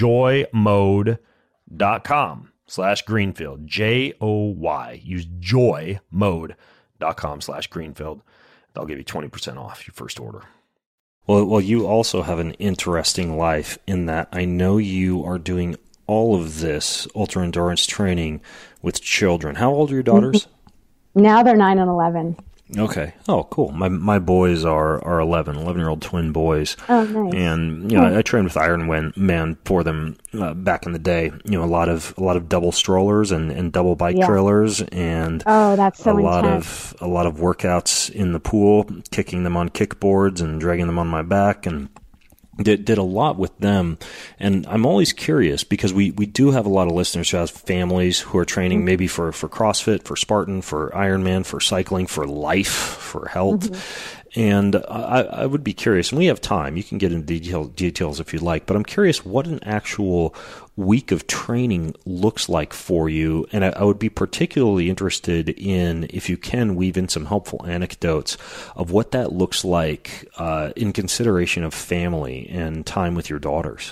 usejoymode.com slash Greenfield. J O Y. Usejoymode.com slash Greenfield. They'll give you twenty percent off your first order. Well, well, you also have an interesting life in that I know you are doing all of this ultra endurance training with children. How old are your daughters? Now they're nine and eleven. Okay. Oh, cool. My my boys are, are eleven, eleven-year-old twin boys. Oh, nice. And, you know, I, I trained with Iron Man for them uh, back in the day. You know, a lot of a lot of double strollers and, and double bike yeah. trailers and oh, that's so a lot intense. of a lot of workouts in the pool, kicking them on kickboards and dragging them on my back, and Did, did a lot with them. And I'm always curious because we, we do have a lot of listeners who have families who are training maybe for, for CrossFit, for Spartan, for Ironman, for cycling, for life, for health. Mm-hmm. And I, I would be curious, and we have time, you can get into detail, details if you'd like, but I'm curious what an actual week of training looks like for you. And I, I would be particularly interested in, if you can, weave in some helpful anecdotes of what that looks like uh, in consideration of family and time with your daughters.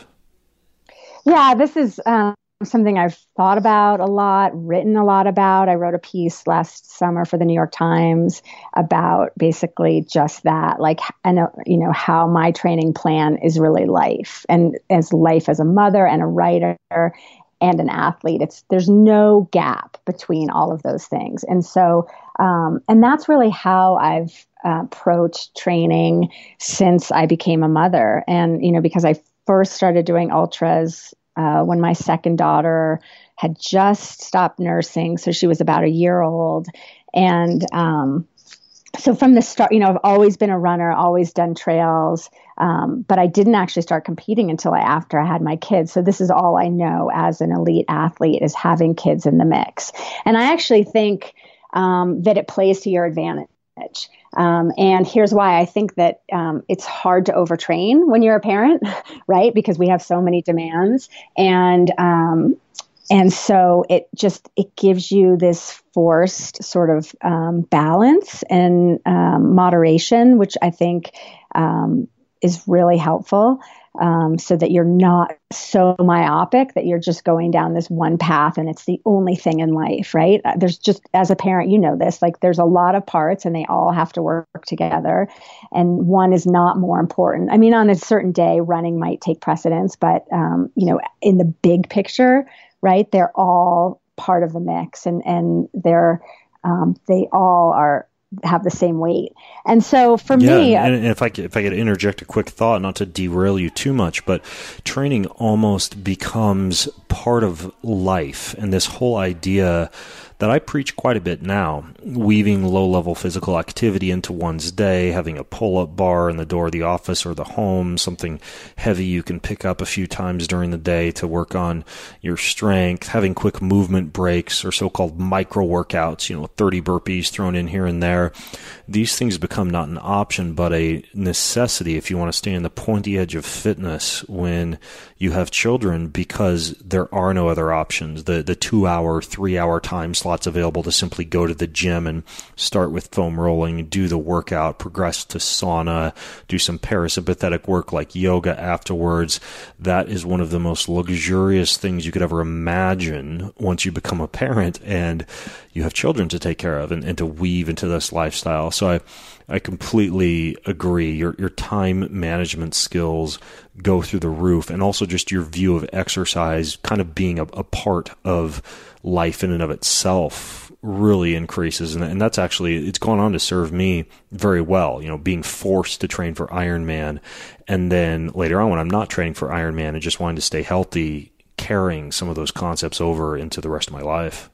Yeah, this is um, something I've thought about a lot, written a lot about. I wrote a piece last summer for the New York Times about basically just that, like, and you know, how my training plan is really life, and as life as a mother and a writer and an athlete. It's there's no gap between all of those things, and so um, and that's really how I've uh, approached training since I became a mother, and you know, because I first started doing ultras uh, when my second daughter had just stopped nursing. So she was about a year old. And um, so from the start, you know, I've always been a runner, always done trails. Um, but I didn't actually start competing until after I had my kids. So this is all I know as an elite athlete, is having kids in the mix. And I actually think um, that it plays to your advantage. Um, and here's why I think that um, it's hard to overtrain when you're a parent, right? Because we have so many demands. And um, and so it just, it gives you this forced sort of um, balance and um, moderation, which I think um, is really helpful. Um, so that you're not so myopic that you're just going down this one path and it's the only thing in life, right? There's just, as a parent, you know this, like there's a lot of parts and they all have to work together, and one is not more important. I mean, on a certain day, running might take precedence, but, um, you know, in the big picture, right, they're all part of the mix, and, and they're, um, they all are, have the same weight. And so for yeah, me, and, and if I could, if I could interject a quick thought, not to derail you too much, but training almost becomes part of life. And this whole idea that I preach quite a bit now, weaving low-level physical activity into one's day, having a pull-up bar in the door of the office or the home, something heavy you can pick up a few times during the day to work on your strength, having quick movement breaks or so-called micro workouts, you know, thirty burpees thrown in here and there. These things become not an option, but a necessity if you want to stay on the pointy edge of fitness when you have children, because there are no other options. The the two-hour, three-hour time slots available to simply go to the gym and start with foam rolling, do the workout, progress to sauna, do some parasympathetic work like yoga afterwards. That is one of the most luxurious things you could ever imagine once you become a parent and you have children to take care of and, and to weave into this lifestyle. So I, I completely agree. Your your time management skills go through the roof, and also just your view of exercise kind of being a, a part of life in and of itself really increases. And, and that's actually, it's gone on to serve me very well, you know, being forced to train for Ironman. And then later on when I'm not training for Ironman and just wanting to stay healthy, carrying some of those concepts over into the rest of my life.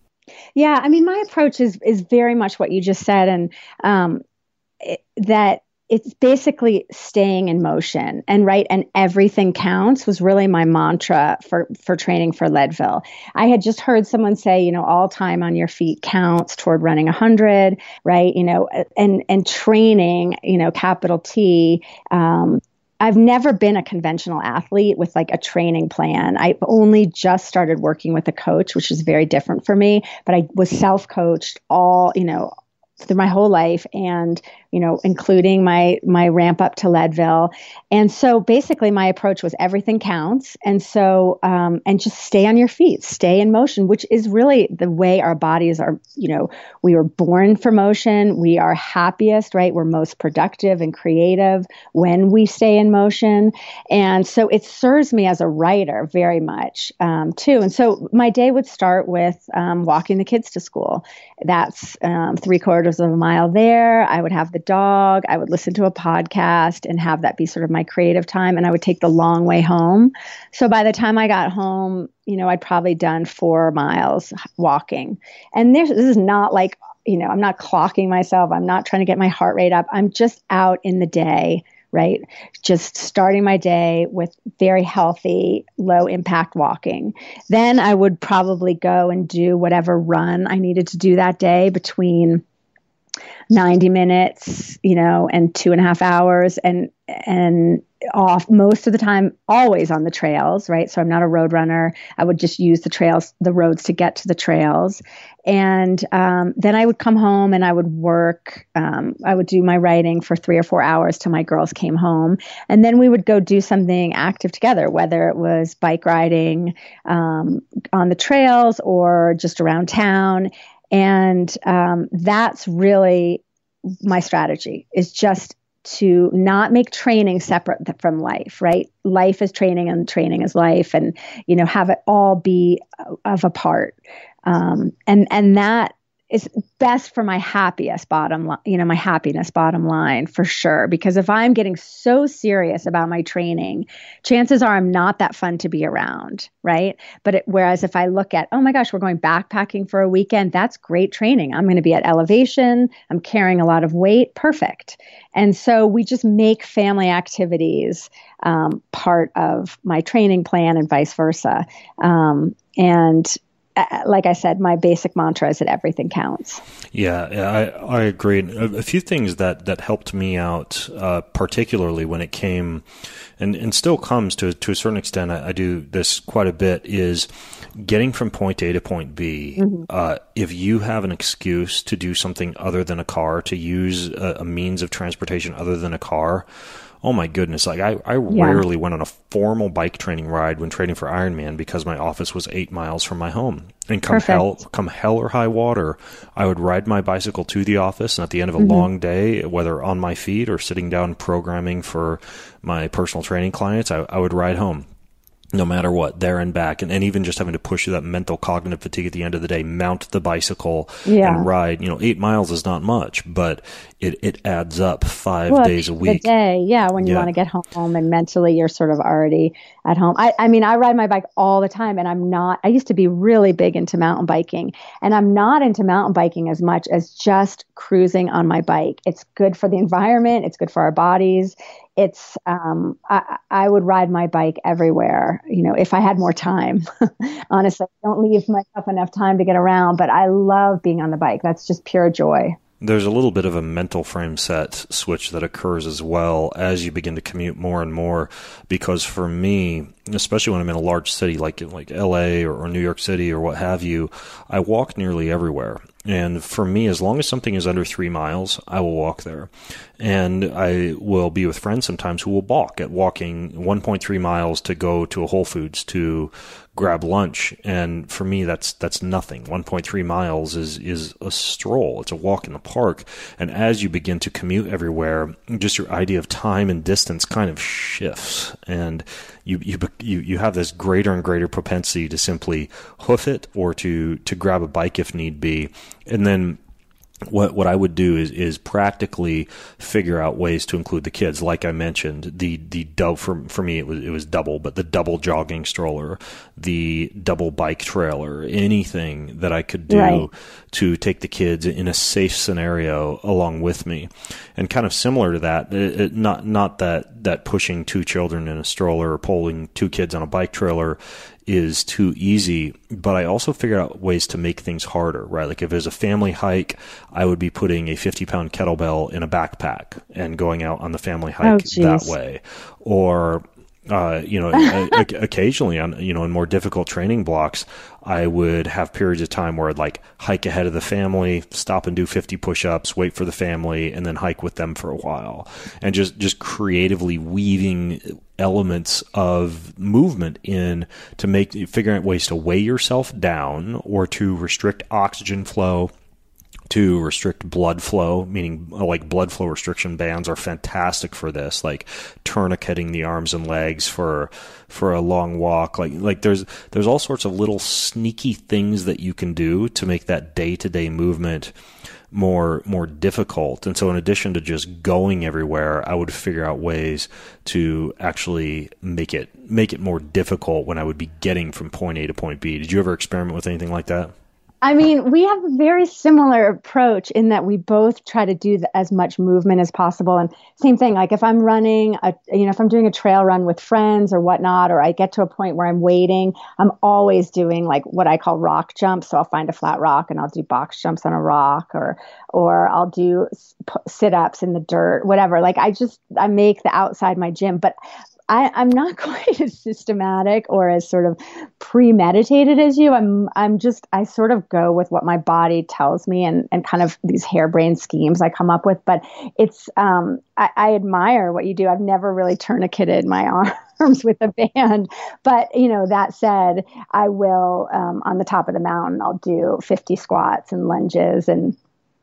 Yeah, I mean, my approach is is very much what you just said, and um, it, that it's basically staying in motion, and right, and everything counts was really my mantra for for training for Leadville. I had just heard someone say, you know, all time on your feet counts toward running a hundred, right? You know, and and training, you know, capital T. Um, I've never been a conventional athlete with like a training plan. I've only just started working with a coach, which is very different for me, but I was self-coached all, you know, through my whole life, and, you know, including my, my ramp up to Leadville. And so basically my approach was everything counts. And so, um, and just stay on your feet, stay in motion, which is really the way our bodies are, you know, we were born for motion. We are happiest, right? We're most productive and creative when we stay in motion. And so it serves me as a writer very much, um, too. And so my day would start with, um, walking the kids to school. That's, um, three quarters of a mile there. I would have the dog. I would listen to a podcast and have that be sort of my creative time. And I would take the long way home. So by the time I got home, you know, I'd probably done four miles walking. And this, this is not like, you know, I'm not clocking myself. I'm not trying to get my heart rate up. I'm just out in the day, right? Just starting my day with very healthy, low impact walking. Then I would probably go and do whatever run I needed to do that day between ninety minutes, you know, and two and a half hours and, and off most of the time, always on the trails, right? So I'm not a road runner. I would just use the trails, the roads to get to the trails. And um, then I would come home and I would work. Um, I would do my writing for three or four hours till my girls came home. And then we would go do something active together, whether it was bike riding um, on the trails or just around town. And um, that's really my strategy, is just to not make training separate from life, right? Life is training and training is life, and, you know, have it all be of a part. Um, and, and that is best for my happiest bottom line, you know, my happiness bottom line for sure. Because if I'm getting so serious about my training, chances are I'm not that fun to be around, right? But it, whereas if I look at, oh my gosh, we're going backpacking for a weekend, that's great training. I'm going to be at elevation. I'm carrying a lot of weight. Perfect. And so we just make family activities um, part of my training plan and vice versa. Um, and like I said, my basic mantra is that everything counts. Yeah, yeah I, I agree. A, a few things that, that helped me out, uh, particularly when it came, and, and still comes to, to a certain extent, I, I do this quite a bit, is getting from point A to point B. Mm-hmm. Uh, if you have an excuse to do something other than a car, to use a, a means of transportation other than a car, oh my goodness. Like I, I yeah. rarely went on a formal bike training ride when training for Ironman because my office was eight miles from my home. And come Perfect. hell, come hell or high water, I would ride my bicycle to the office. And at the end of a mm-hmm. long day, whether on my feet or sitting down programming for my personal training clients, I, I would ride home. No matter what, there and back, and, and even just having to push through that mental cognitive fatigue at the end of the day, mount the bicycle yeah. and ride. You know, eight miles is not much, but it, it adds up five well, days a week. The day, yeah, when you yeah. want to get home and mentally you're sort of already at home. I, I mean, I ride my bike all the time, and I'm not, I used to be really big into mountain biking, and I'm not into mountain biking as much as just cruising on my bike. It's good for the environment. It's good for our bodies. It's, um, I, I would ride my bike everywhere, you know, if I had more time. Honestly, I don't leave myself enough time to get around, but I love being on the bike. That's just pure joy. There's a little bit of a mental frame set switch that occurs as well as you begin to commute more and more, because for me, especially when I'm in a large city like like L A or, or New York City or what have you, I walk nearly everywhere. And for me, as long as something is under three miles, I will walk there. And I will be with friends sometimes who will balk at walking one point three miles to go to a Whole Foods to grab lunch. And for me, that's that's nothing. one point three miles is is a stroll. It's a walk in the park. And as you begin to commute everywhere, just your idea of time and distance kind of shifts. And you you you you have this greater and greater propensity to simply hoof it or to to grab a bike if need be. And then what what I would do is is practically figure out ways to include the kids. Like I mentioned, the the double for for me it was it was double, but the double jogging stroller, the double bike trailer, anything that I could do right. to take the kids in a safe scenario along with me. And kind of similar to that, it, it, not not that that pushing two children in a stroller or pulling two kids on a bike trailer is too easy, but I also figured out ways to make things harder, right? Like if it was a family hike, I would be putting a fifty pound kettlebell in a backpack and going out on the family hike oh, that way. Or Uh, you know, o- occasionally on, you know, in more difficult training blocks, I would have periods of time where I'd like hike ahead of the family, stop and do fifty push-ups, wait for the family, and then hike with them for a while. And just, just creatively weaving elements of movement in to make, figuring out ways to weigh yourself down or to restrict oxygen flow, to restrict blood flow, meaning like blood flow restriction bands are fantastic for this, like tourniqueting the arms and legs for for a long walk. Like like there's there's all sorts of little sneaky things that you can do to make that day-to-day movement more more difficult. And so in addition to just going everywhere, I would figure out ways to actually make it make it more difficult when I would be getting from point A to point B. Did you ever experiment with anything like that? I mean, we have a very similar approach in that we both try to do the, as much movement as possible. And same thing, like if I'm running, a, you know, if I'm doing a trail run with friends or whatnot, or I get to a point where I'm waiting, I'm always doing like what I call rock jumps. So I'll find a flat rock and I'll do box jumps on a rock, or or I'll do sit-ups in the dirt, whatever. Like I just, I make the outside my gym. But I, I'm not quite as systematic or as sort of premeditated as you. I'm I'm just, I sort of go with what my body tells me and, and kind of these harebrained schemes I come up with. But it's, um, I, I admire what you do. I've never really tourniqueted my arms with a band. But, you know, that said, I will, um, on the top of the mountain, I'll do fifty squats and lunges. And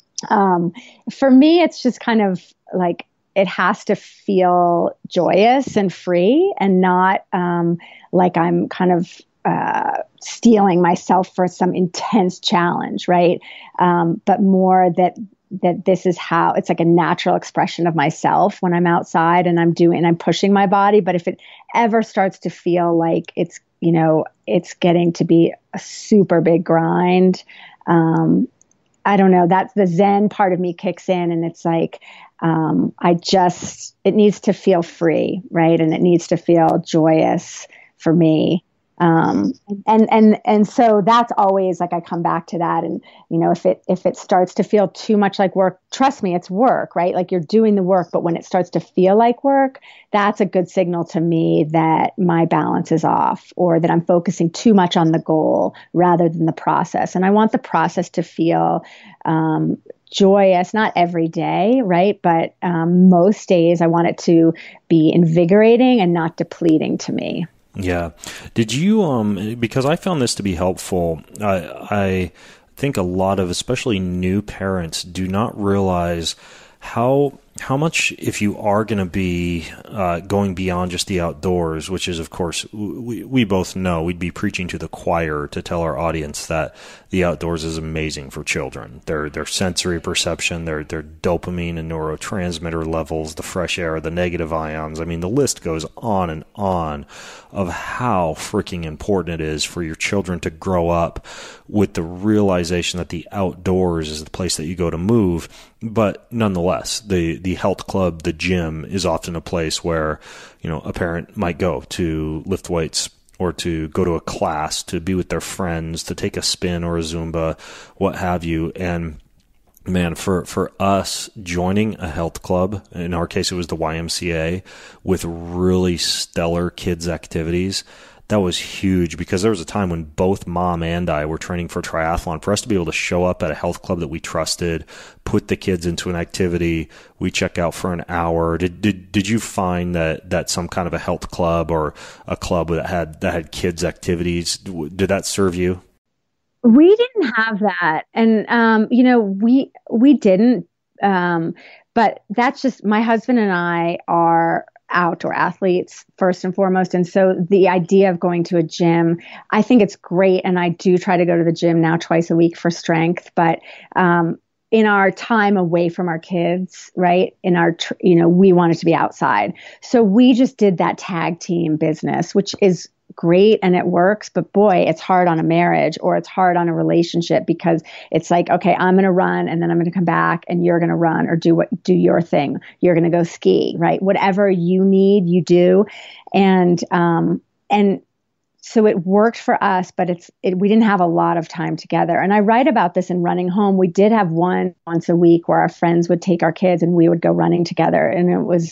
um, for me, it's just kind of like, it has to feel joyous and free and not um, like I'm kind of uh, stealing myself for some intense challenge, right? Um, but more that that this is how it's like a natural expression of myself when I'm outside and I'm doing and I'm pushing my body. But if it ever starts to feel like it's, you know, it's getting to be a super big grind, um, I don't know, that's the Zen part of me kicks in, and it's like, um, I just, it needs to feel free, right? And it needs to feel joyous for me. Um, and, and, and so that's always like, I come back to that. And, you know, if it, if it starts to feel too much like work, trust me, it's work, right? Like you're doing the work, but when it starts to feel like work, that's a good signal to me that my balance is off, or that I'm focusing too much on the goal rather than the process. And I want the process to feel, um, joyous, not every day, right? But, um, most days I want it to be invigorating and not depleting to me. Yeah. Did you, um, because I found this to be helpful, I, I think a lot of, especially new parents, do not realize how, how much, if you are going to be uh, going beyond just the outdoors, which is, of course, we, we both know we'd be preaching to the choir to tell our audience that the outdoors is amazing for children. Their their sensory perception, their their dopamine and neurotransmitter levels, the fresh air, the negative ions. I mean, the list goes on and on of how freaking important it is for your children to grow up with the realization that the outdoors is the place that you go to move. But nonetheless, the, the health club, the gym is often a place where, you know, a parent might go to lift weights or to go to a class, to be with their friends, to take a spin or a Zumba, what have you. And man, for, for us joining a health club, in our case, it was the Y M C A, with really stellar kids activities, that was huge, because there was a time when both mom and I were training for triathlon. For us to be able to show up at a health club that we trusted, put the kids into an activity, we check out for an hour. Did did did you find that, that some kind of a health club or a club that had that had kids activities, did that serve you? We didn't have that, and um, you know, we we didn't. Um, but that's just, my husband and I are outdoor athletes first and foremost. And so the idea of going to a gym, I think it's great. And I do try to go to the gym now twice a week for strength. But um, in our time away from our kids, right, in our, tr- you know, we wanted to be outside. So we just did that tag team business, which is great and it works, but boy, it's hard on a marriage, or it's hard on a relationship, because it's like, okay, I'm going to run and then I'm going to come back and you're going to run or do what, do your thing. You're going to go ski, right? Whatever you need, you do. And, um, and so it worked for us, but it's, it, we didn't have a lot of time together. And I write about this in Running Home. We did have one once a week where our friends would take our kids and we would go running together. And it was,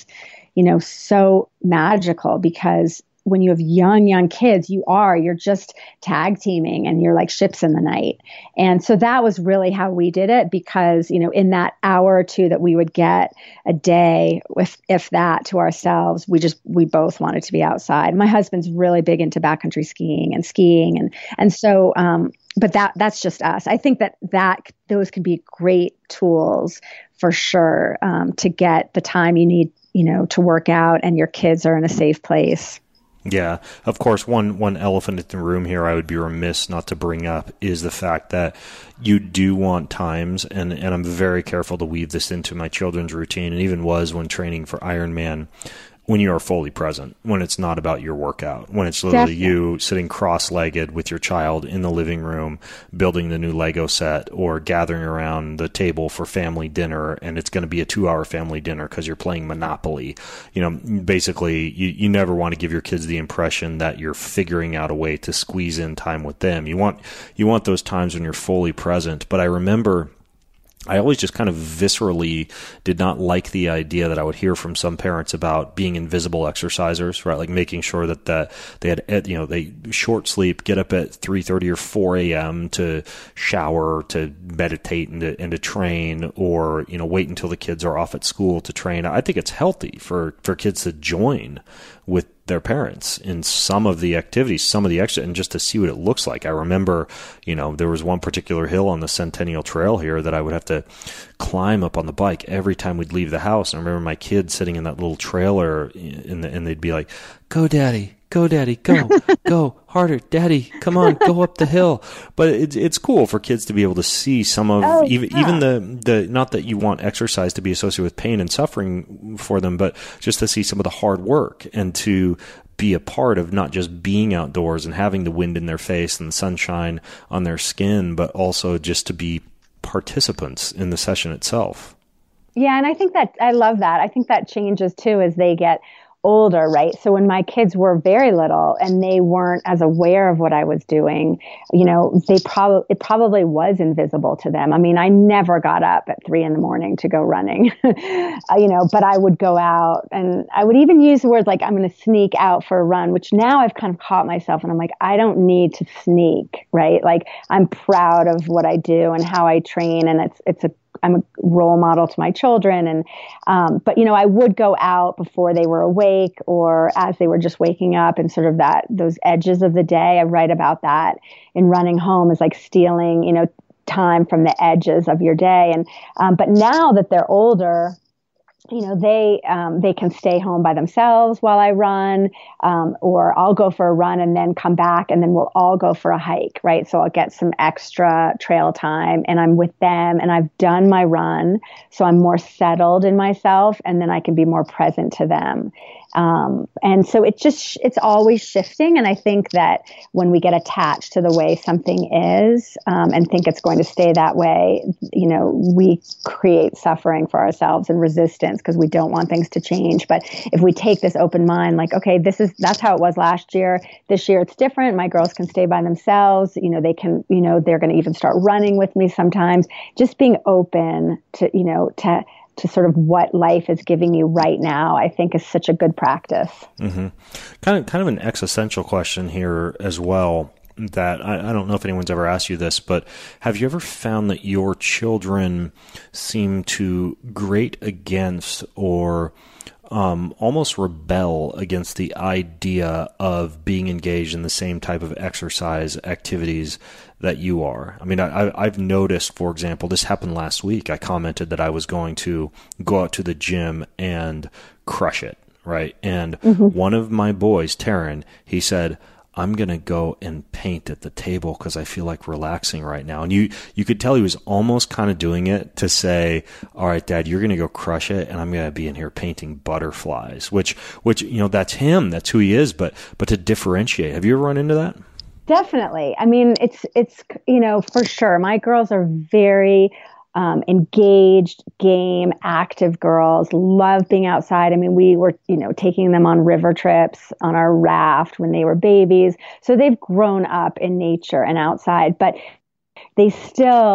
you know, so magical because when you have young, young kids, you are, you're just tag teaming and you're like ships in the night. And so that was really how we did it because, you know, in that hour or two that we would get a day, with, if that, to ourselves, we just, we both wanted to be outside. My husband's really big into backcountry skiing and skiing. And, and so, um, but that, that's just us. I think that that, those can be great tools for sure, um, to get the time you need, you know, to work out and your kids are in a safe place. Yeah, of course, one one elephant in the room here I would be remiss not to bring up is the fact that you do want times, and, and I'm very careful to weave this into my children's routine, and even was when training for Ironman, when you are fully present, when it's not about your workout, when it's literally Definitely. you sitting cross-legged with your child in the living room, building the new Lego set or gathering around the table for family dinner. And it's going to be a two hour family dinner because you're playing Monopoly. You know, basically you, you never want to give your kids the impression that you're figuring out a way to squeeze in time with them. You want, you want those times when you're fully present. But I remember I always just kind of viscerally did not like the idea that I would hear from some parents about being invisible exercisers, right? Like making sure that the, they had, you know, they short sleep, get up at three thirty or four a.m. to shower, to meditate and to, and to train, or, you know, wait until the kids are off at school to train. I think it's healthy for, for kids to join with their parents in some of the activities, some of the extra, and just to see what it looks like. I remember, you know, there was one particular hill on the Centennial Trail here that I would have to climb up on the bike every time we'd leave the house. And I remember my kids sitting in that little trailer in the, and they'd be like, "Go, Daddy. Go, Daddy, go, go, harder, Daddy, come on, go up the hill." But it's it's cool for kids to be able to see some of, oh, even yeah. even the, the, not that you want exercise to be associated with pain and suffering for them, but just to see some of the hard work and to be a part of not just being outdoors and having the wind in their face and the sunshine on their skin, but also just to be participants in the session itself. Yeah, and I think that, I love that. I think that changes too as they get older, right? So when my kids were very little and they weren't as aware of what I was doing, you know, they probably, it probably was invisible to them. I mean, I never got up at three in the morning to go running, you know, but I would go out and I would even use the words like, I'm going to sneak out for a run, which now I've kind of caught myself and I'm like, I don't need to sneak, right? Like I'm proud of what I do and how I train. And it's, it's a I'm a role model to my children. And, um, but, you know, I would go out before they were awake or as they were just waking up, and sort of that, those edges of the day. I write about that in Running Home, is like stealing, you know, time from the edges of your day. And, um, but now that they're older, you know, they, um, they can stay home by themselves while I run, um, or I'll go for a run and then come back and then we'll all go for a hike, right? So I'll get some extra trail time and I'm with them and I've done my run. So I'm more settled in myself and then I can be more present to them. Um, and so it just, it's always shifting. And I think that when we get attached to the way something is, um, and think it's going to stay that way, you know, we create suffering for ourselves and resistance because we don't want things to change. But if we take this open mind, like, okay, this is, that's how it was last year. This year it's different. My girls can stay by themselves. You know, they can, you know, they're going to even start running with me sometimes. Just being open to, you know, to, to sort of what life is giving you right now, I think is such a good practice. Mm-hmm. Kind of, kind of an existential question here as well, that I, I don't know if anyone's ever asked you this, but have you ever found that your children seem to grate against or um, almost rebel against the idea of being engaged in the same type of exercise activities that you are? I mean, I, I've noticed, for example, this happened last week. I commented that I was going to go out to the gym and crush it, right? And mm-hmm. one of my boys, Taryn, he said, I'm going to go and paint at the table because I feel like relaxing right now. And you, you could tell he was almost kind of doing it to say, all right, Dad, you're going to go crush it. And I'm going to be in here painting butterflies, which, which, you know, that's him. That's who he is. But, but to differentiate, have you ever run into that? Definitely. I mean, it's, it's, you know, for sure. My girls are very um, engaged, game, active girls, love being outside. I mean, we were, you know, taking them on river trips on our raft when they were babies. So they've grown up in nature and outside, but they still,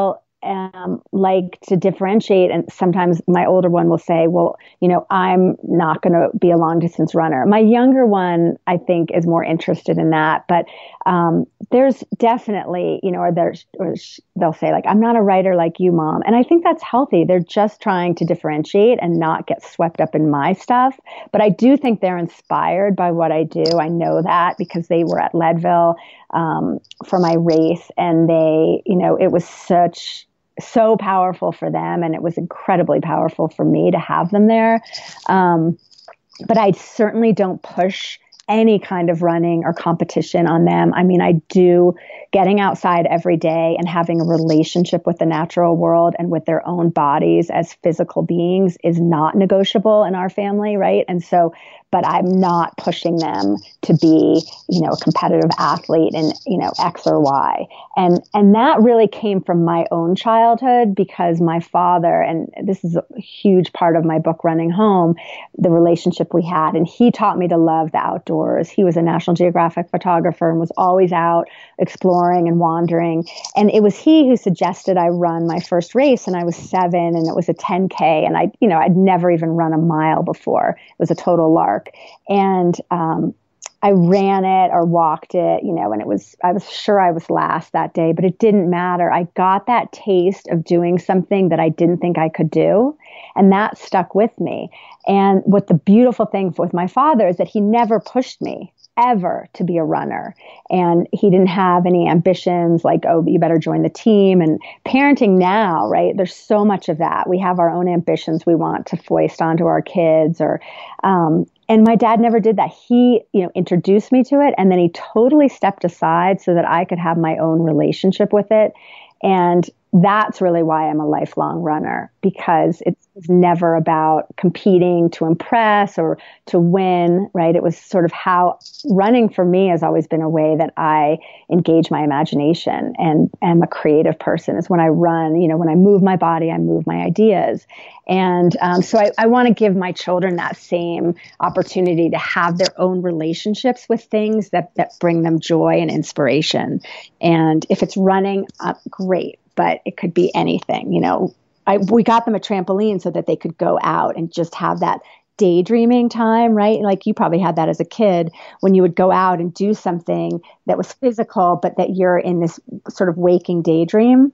um, like to differentiate. And sometimes my older one will say, well, you know, I'm not going to be a long distance runner. My younger one, I think, is more interested in that. But um, there's definitely, you know, or there's, or they'll say like, I'm not a writer like you, Mom. And I think that's healthy. They're just trying to differentiate and not get swept up in my stuff. But I do think they're inspired by what I do. I know that because they were at Leadville um, for my race, and they, you know, it was such so powerful for them, and it was incredibly powerful for me to have them there. Um, but I certainly don't push any kind of running or competition on them. I mean, I do getting outside every day and having a relationship with the natural world and with their own bodies as physical beings is not negotiable in our family, right? And so, but I'm not pushing them to be, you know, a competitive athlete in, you know, X or Y. And, and that really came from my own childhood, because my father, and this is a huge part of my book, Running Home, the relationship we had. And he taught me to love the outdoors. He was a National Geographic photographer and was always out exploring and wandering. And it was he who suggested I run my first race. And I was seven, and it was a ten K. And I, you know, I'd never even run a mile before. It was a total lark. And, um, I ran it or walked it, you know, and it was, I was sure I was last that day, but it didn't matter. I got that taste of doing something that I didn't think I could do. And that stuck with me. And what the beautiful thing with my father is that he never pushed me ever to be a runner. And he didn't have any ambitions like, oh, you better join the team. And parenting now, right? There's so much of that. We have our own ambitions we want to foist onto our kids, or, um, and my dad never did that. He, you know, introduced me to it, and then he totally stepped aside so that I could have my own relationship with it. And that's really why I'm a lifelong runner, because it's never about competing to impress or to win, right? It was sort of how running for me has always been a way that I engage my imagination and am a creative person. Is when I run, you know, when I move my body, I move my ideas. And um, so I, I want to give my children that same opportunity to have their own relationships with things that, that bring them joy and inspiration. And if it's running, uh, great. But it could be anything, you know. I, we got them a trampoline so that they could go out and just have that daydreaming time, right? Like you probably had that as a kid when you would go out and do something that was physical, but that you're in this sort of waking daydream.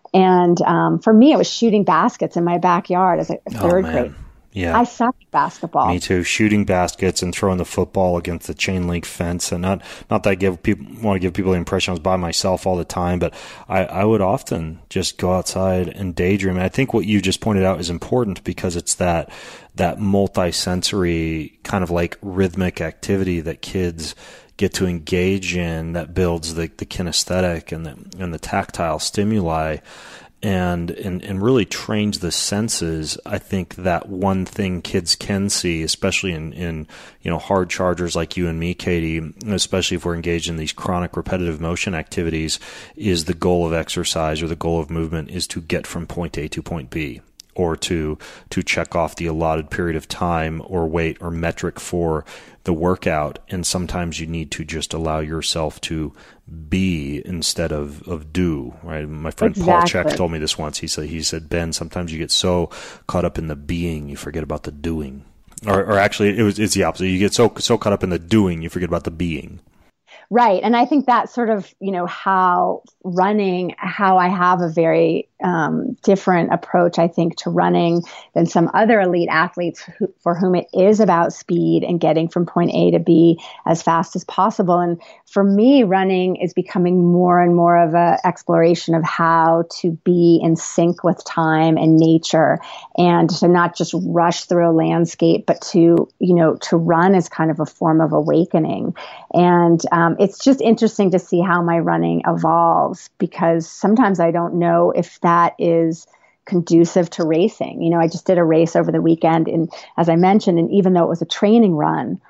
And um, for me, it was shooting baskets in my backyard as a third oh, grade. Yeah. I suck at basketball. Me too. Shooting baskets and throwing the football against the chain link fence. And not, not that I give people, want to give people the impression I was by myself all the time, but I, I would often just go outside and daydream. And I think what you just pointed out is important, because it's that, that multi-sensory kind of like rhythmic activity that kids get to engage in that builds the, the kinesthetic and the, and the tactile stimuli. And, and and really trains the senses. I think that one thing kids can see, especially in, in you know hard chargers like you and me, Katie, especially if we're engaged in these chronic repetitive motion activities, is the goal of exercise or the goal of movement is to get from point A to point B, or to to check off the allotted period of time or weight or metric for the workout. And sometimes you need to just allow yourself to be instead of, of do, right? My friend Exactly. Paul Chek told me this once. He said, he said, Ben, sometimes you get so caught up in the being, you forget about the doing. Or, or actually, it was it's the opposite. You get so so caught up in the doing, you forget about the being. Right. And I think that's sort of, you know, how running, how I have a very um, different approach, I think, to running than some other elite athletes who, for whom it is about speed and getting from point A to B as fast as possible. And for me, running is becoming more and more of an exploration of how to be in sync with time and nature, and to not just rush through a landscape, but to, you know, to run as kind of a form of awakening. And um, it's just interesting to see how my running evolves, because sometimes I don't know if that is conducive to racing. You know, I just did a race over the weekend, and as I mentioned, and even though it was a training run,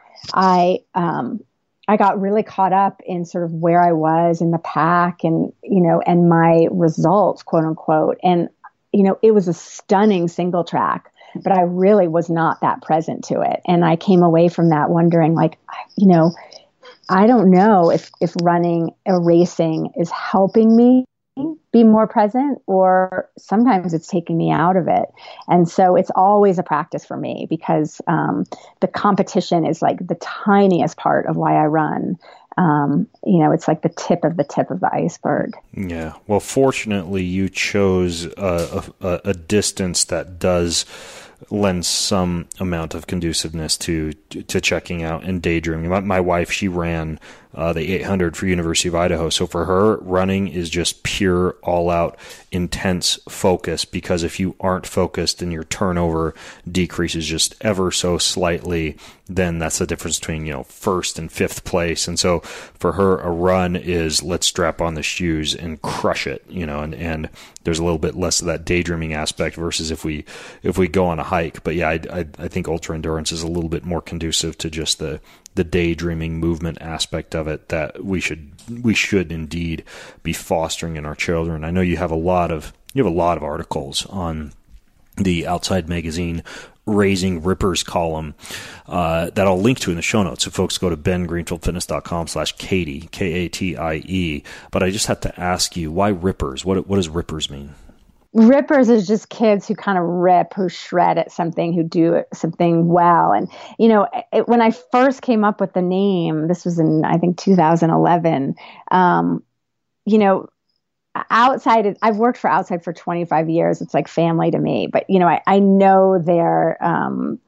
I um, I got really caught up in sort of where I was in the pack, and you know, and my results, quote unquote. And you know, it was a stunning single track, but I really was not that present to it, and I came away from that wondering, like, you know, I don't know if if running or racing is helping me be more present, or sometimes it's taking me out of it. And so it's always a practice for me, because um, the competition is like the tiniest part of why I run. Um, you know, it's like the tip of the tip of the iceberg. Yeah. Well, fortunately, you chose a, a, a distance that does lend some amount of conduciveness to to checking out and daydreaming. My, my wife, she ran uh, the eight hundred for University of Idaho. So for her, running is just pure, all-out, intense focus, because if you aren't focused and your turnover decreases just ever so slightly, then that's the difference between, you know, first and fifth place. And so for her, a run is let's strap on the shoes and crush it, you know, and, and there's a little bit less of that daydreaming aspect versus if we if we go on a hike. But yeah, I, I, I think ultra endurance is a little bit more conducive to just the the daydreaming movement aspect of it that we should we should indeed be fostering in our children. I know you have a lot of you have a lot of articles on the Outside Magazine Raising Rippers column uh, that I'll link to in the show notes. So folks go to ben greenfield fitness dot com slash Katie, K A T I E. But I just have to ask you, why rippers? What what does rippers mean? Rippers is just kids who kind of rip, who shred at something, who do something well. And, you know, it, when I first came up with the name, this was in, I think, two thousand eleven, um, you know, Outside, I've worked for Outside for twenty-five years. It's like family to me. But, you know, I, I know their, um,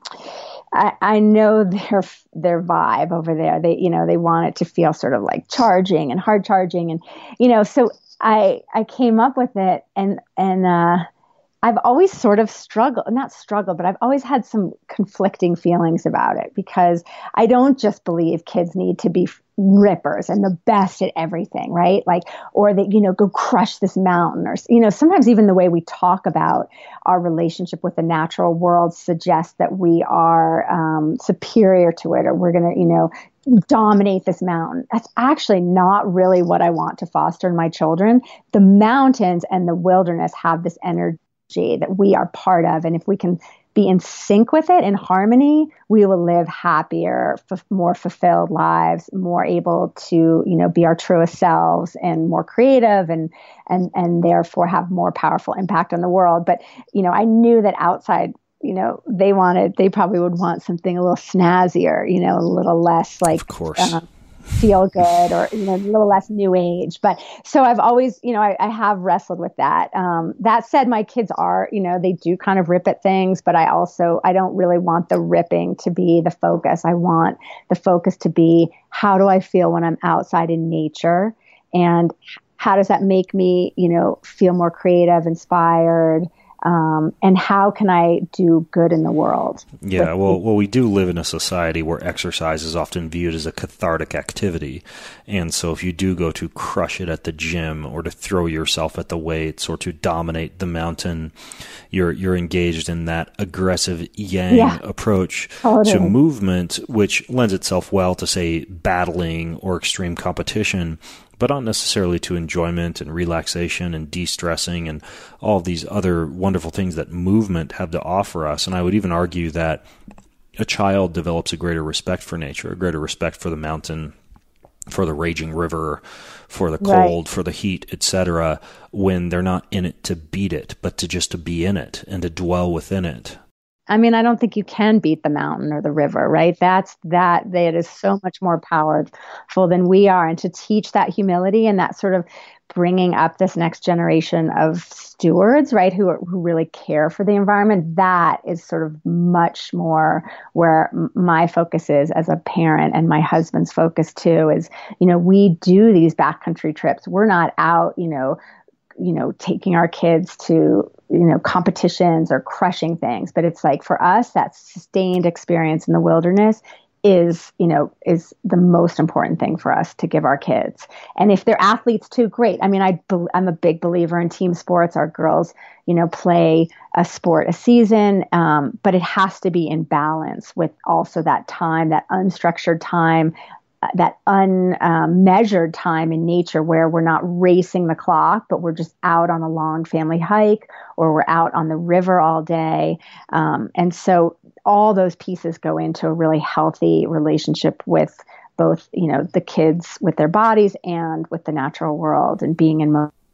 I, I know their their vibe over there. They, you know, they want it to feel sort of like charging and hard charging. And, you know, so I I came up with it, and and uh, I've always sort of struggled, not struggled, but I've always had some conflicting feelings about it, because I don't just believe kids need to be rippers and the best at everything, right? Like, or that, you know, go crush this mountain, or, you know, sometimes even the way we talk about our relationship with the natural world suggests that we are um, superior to it, or we're going to, you know, dominate this mountain. That's actually not really what I want to foster in my children. The mountains and the wilderness have this energy that we are part of. And if we can be in sync with it, in harmony, we will live happier, f- more fulfilled lives, more able to, you know, be our truest selves, and more creative, and and and therefore have more powerful impact on the world. But, you know, I knew that Outside, you know, they wanted, they probably would want something a little snazzier, you know, a little less like, of course. Uh, feel good, or, you know, a little less new age. But so I've always, you know, I, I have wrestled with that. Um, that said, my kids are, you know, they do kind of rip at things, but I also, I don't really want the ripping to be the focus. I want the focus to be, how do I feel when I'm outside in nature? And how does that make me, you know, feel more creative, inspired? Um, and how can I do good in the world? Yeah, well, well, we do live in a society where exercise is often viewed as a cathartic activity. And so if you do go to crush it at the gym, or to throw yourself at the weights, or to dominate the mountain, you're you're engaged in that aggressive yang yeah, approach totally. to movement, which lends itself well to, say, battling or extreme competition, but not necessarily to enjoyment and relaxation and de-stressing and all of these other wonderful things that movement have to offer us. And I would even argue that a child develops a greater respect for nature, a greater respect for the mountain, for the raging river, for the cold, right, for the heat, et cetera, when they're not in it to beat it, but to just to be in it and to dwell within it. I mean, I don't think you can beat the mountain or the river, right? That's that, that is so much more powerful than we are. And to teach that humility and that sort of bringing up this next generation of stewards, right, who are, who really care for the environment, that is sort of much more where my focus is as a parent, and my husband's focus too is, you know, we do these backcountry trips. We're not out, you know, you know, taking our kids to, you know, competitions or crushing things. But it's like, for us, that sustained experience in the wilderness is, you know, is the most important thing for us to give our kids. And if they're athletes too, great. I mean, I, I'm a big believer in team sports. Our girls, you know, play a sport a season, um, but it has to be in balance with also that time, that unstructured time, that unmeasured time in nature, where we're not racing the clock, but we're just out on a long family hike, or we're out on the river all day. Um, and so all those pieces go into a really healthy relationship with both, you know, the kids with their bodies and with the natural world, and being in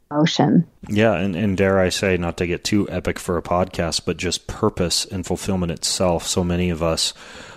emotion. Yeah, and, and dare I say, not to get too epic for a podcast, but just purpose and fulfillment itself. So many of us,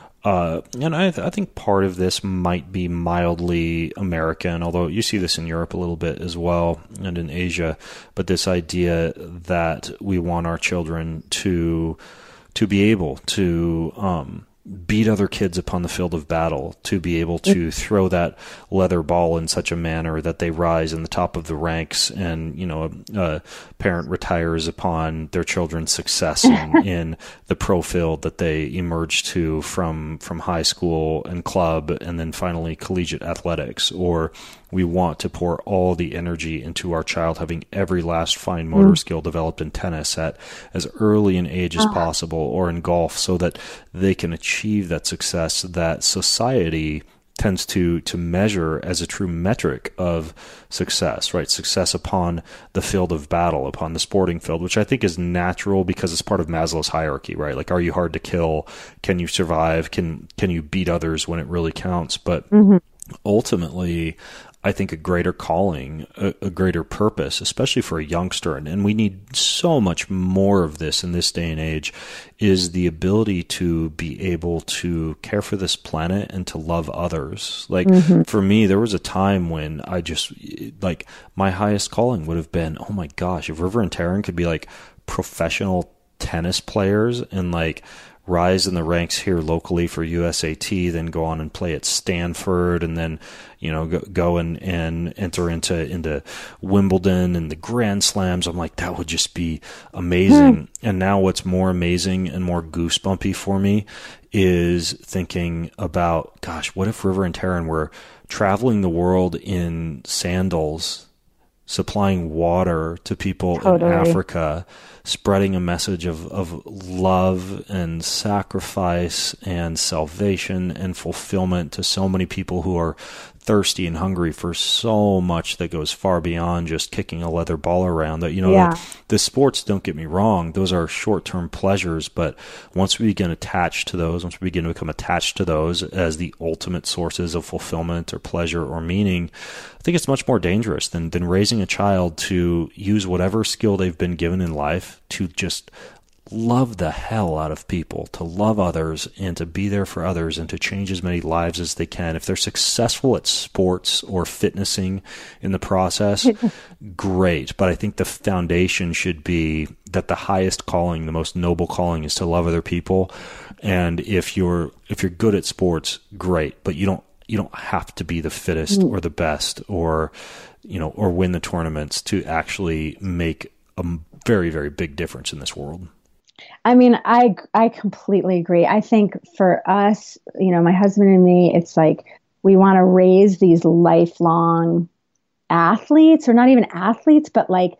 uh, and I, I think part of this might be mildly American, although you see this in Europe a little bit as well, and in Asia, but this idea that we want our children to to be able to um, beat other kids upon the field of battle, to be able to throw that leather ball in such a manner that they rise in the top of the ranks, and, you know, a, a parent retires upon their children's success in, in the pro field that they emerge to from, from high school and club, and then finally collegiate athletics. Or we want to pour all the energy into our child having every last fine motor mm. skill developed in tennis at as early an age as uh. possible, or in golf, so that they can achieve that success that society tends to to measure as a true metric of success, right? Success upon the field of battle, upon the sporting field, which I think is natural because it's part of Maslow's hierarchy, right? Like, are you hard to kill? Can you survive? Can can you beat others when it really counts? But mm-hmm. ultimately, I think a greater calling, a, a greater purpose, especially for a youngster, and, and we need so much more of this in this day and age, is the ability to be able to care for this planet and to love others. Like mm-hmm. for me, there was a time when I just, like, my highest calling would have been, oh my gosh, if River and Taryn could be like professional tennis players and like rise in the ranks here locally for U S A T, then go on and play at Stanford, and then, you know, go, go and, and enter into, into Wimbledon and the Grand Slams. I'm like, that would just be amazing. Mm. And now what's more amazing and more goosebumpy for me is thinking about, gosh, what if River and Taryn were traveling the world in sandals, supplying water to people totally. in Africa, spreading a message of, of love and sacrifice and salvation and fulfillment to so many people who are thirsty and hungry for so much that goes far beyond just kicking a leather ball around. That, you know, yeah. the sports, don't get me wrong, those are short-term pleasures, but once we begin attached to those, once we begin to become attached to those as the ultimate sources of fulfillment or pleasure or meaning, I think it's much more dangerous than, than raising a child to use whatever skill they've been given in life to just love the hell out of people, to love others and to be there for others and to change as many lives as they can. If they're successful at sports or fitnessing in the process, great. But I think the foundation should be that the highest calling, the most noble calling, is to love other people. And if you're if you're good at sports, great. But you don't you don't have to be the fittest or the best or, you know, or win the tournaments to actually make a very, very big difference in this world. I mean, I I completely agree. I think for us, you know, my husband and me, it's like we want to raise these lifelong athletes, or not even athletes, but like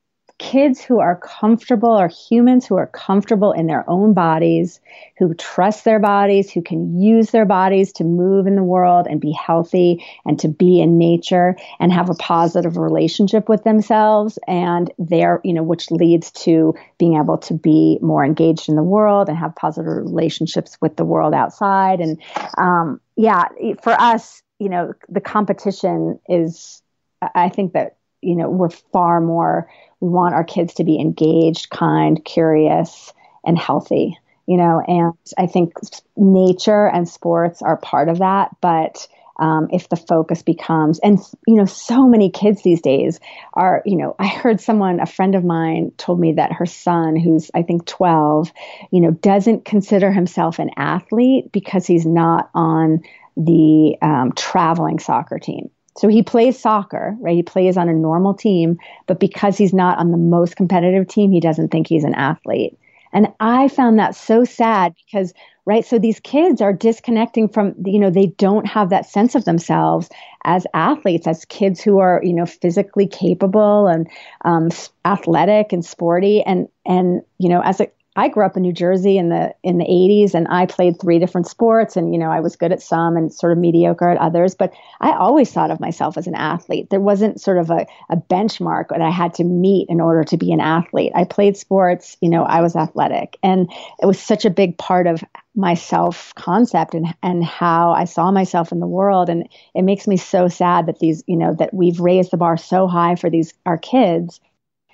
kids who are comfortable, or humans who are comfortable in their own bodies, who trust their bodies, who can use their bodies to move in the world and be healthy and to be in nature and have a positive relationship with themselves. And they're, you know, which leads to being able to be more engaged in the world and have positive relationships with the world outside. And um, yeah, for us, you know, the competition is, I think that, you know, we're far more, we want our kids to be engaged, kind, curious, and healthy, you know, and I think nature and sports are part of that. But um, if the focus becomes, and, you know, so many kids these days are, you know, I heard someone, a friend of mine told me that her son, who's I think twelve, you know, doesn't consider himself an athlete because he's not on the um, traveling soccer team. So he plays soccer, right? He plays on a normal team, but because he's not on the most competitive team, he doesn't think he's an athlete. And I found that so sad because, right, so these kids are disconnecting from, you know, they don't have that sense of themselves as athletes, as kids who are, you know, physically capable and um, athletic and sporty. And, and, you know, as a, I grew up in New Jersey in the in the eighties, and I played three different sports, and you know I was good at some and sort of mediocre at others. But I always thought of myself as an athlete. There wasn't sort of a, a benchmark that I had to meet in order to be an athlete. I played sports, you know, I was athletic, and it was such a big part of my self concept and and how I saw myself in the world. And it makes me so sad that these, you know, that we've raised the bar so high for these our kids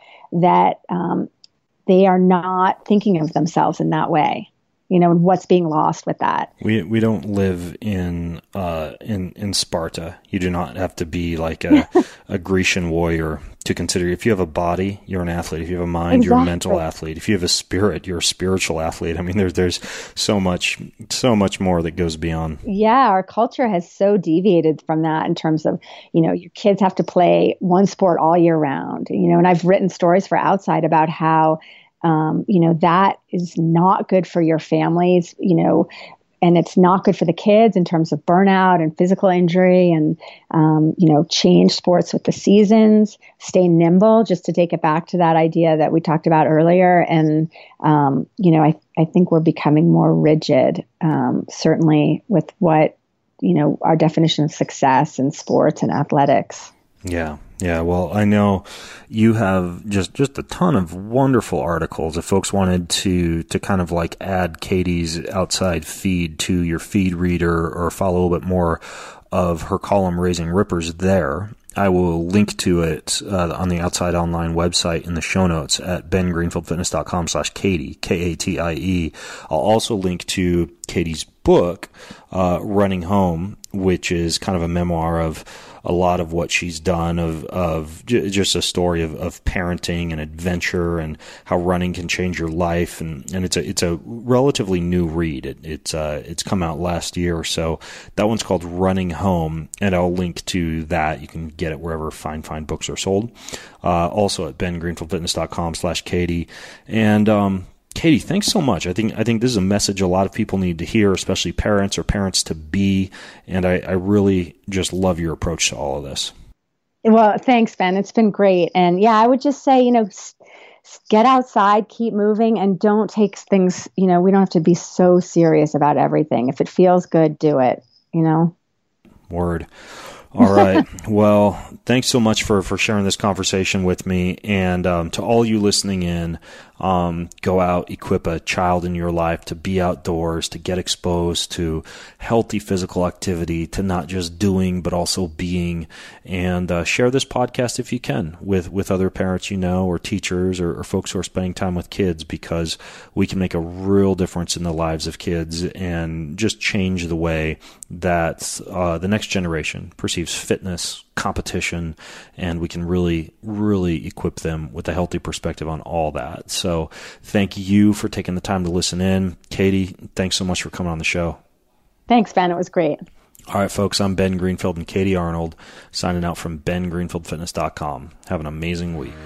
that. Um, They are not thinking of themselves in that way, you know, and what's being lost with that. We we don't live in uh, in in Sparta. You do not have to be like a, a Grecian warrior to consider. If you have a body, you're an athlete. If you have a mind, exactly. You're a mental athlete. If you have a spirit, you're a spiritual athlete. I mean, there's there's so much so much more that goes beyond. Yeah, our culture has so deviated from that in terms of, you know, your kids have to play one sport all year round. You know, and I've written stories for Outside about how. Um, you know, that is not good for your families, you know, and it's not good for the kids in terms of burnout and physical injury and, um, you know, change sports with the seasons, stay nimble, just to take it back to that idea that we talked about earlier. And, um, you know, I, I think we're becoming more rigid, um, certainly with what, you know, our definition of success in sports and athletics. Yeah. Yeah, well, I know you have just, just a ton of wonderful articles. If folks wanted to, to kind of like add Katie's Outside feed to your feed reader or follow a little bit more of her column Raising Rippers there, I will link to it uh, on the Outside Online website in the show notes at bengreenfieldfitness.com slash Katie, K A T I E. I'll also link to Katie's book, uh, Running Home, which is kind of a memoir of a lot of what she's done, of of j- just a story of, of parenting and adventure and how running can change your life. And, and it's a it's a relatively new read. It, it's uh, it's come out last year or so. That one's called Running Home, and I'll link to that. You can get it wherever fine fine books are sold. Uh, also at bengreenfieldfitness.com slash Katie. And um, Katie, thanks so much. I think I think this is a message a lot of people need to hear, especially parents or parents to be. And I, I really just love your approach to all of this. Well, thanks, Ben. It's been great. And yeah, I would just say, you know, s- get outside, keep moving, and don't take things, you know, we don't have to be so serious about everything. If it feels good, do it, you know? Word. All right. Well, thanks so much for, for sharing this conversation with me. And um, to all you listening in, um, go out, equip a child in your life to be outdoors, to get exposed to healthy physical activity, to not just doing, but also being. And uh, share this podcast if you can with, with other parents you know, or teachers, or, or folks who are spending time with kids, because we can make a real difference in the lives of kids and just change the way that uh, the next generation perceives fitness, competition, and we can really, really equip them with a healthy perspective on all that. So thank you for taking the time to listen in. Katie, thanks so much for coming on the show. Thanks, Ben. It was great. All right, folks, I'm Ben Greenfield and Katie Arnold, signing out from ben greenfield fitness dot com. Have an amazing week.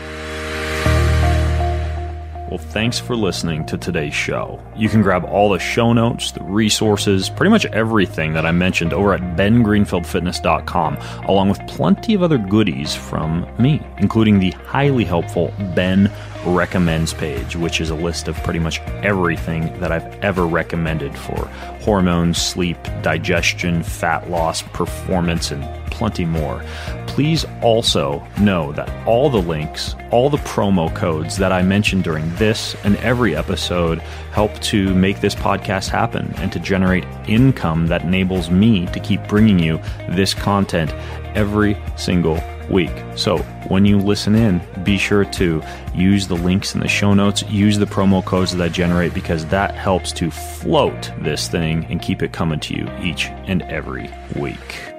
Well, thanks for listening to today's show. You can grab all the show notes, the resources, pretty much everything that I mentioned over at ben greenfield fitness dot com, along with plenty of other goodies from me, including the highly helpful Ben Recommends page, which is a list of pretty much everything that I've ever recommended for hormones, sleep, digestion, fat loss, performance, and plenty more. Please also know that all the links, all the promo codes that I mentioned during this and every episode help to make this podcast happen and to generate income that enables me to keep bringing you this content every single week. So when you listen in, be sure to use the links in the show notes, use the promo codes that I generate, because that helps to float this thing and keep it coming to you each and every week.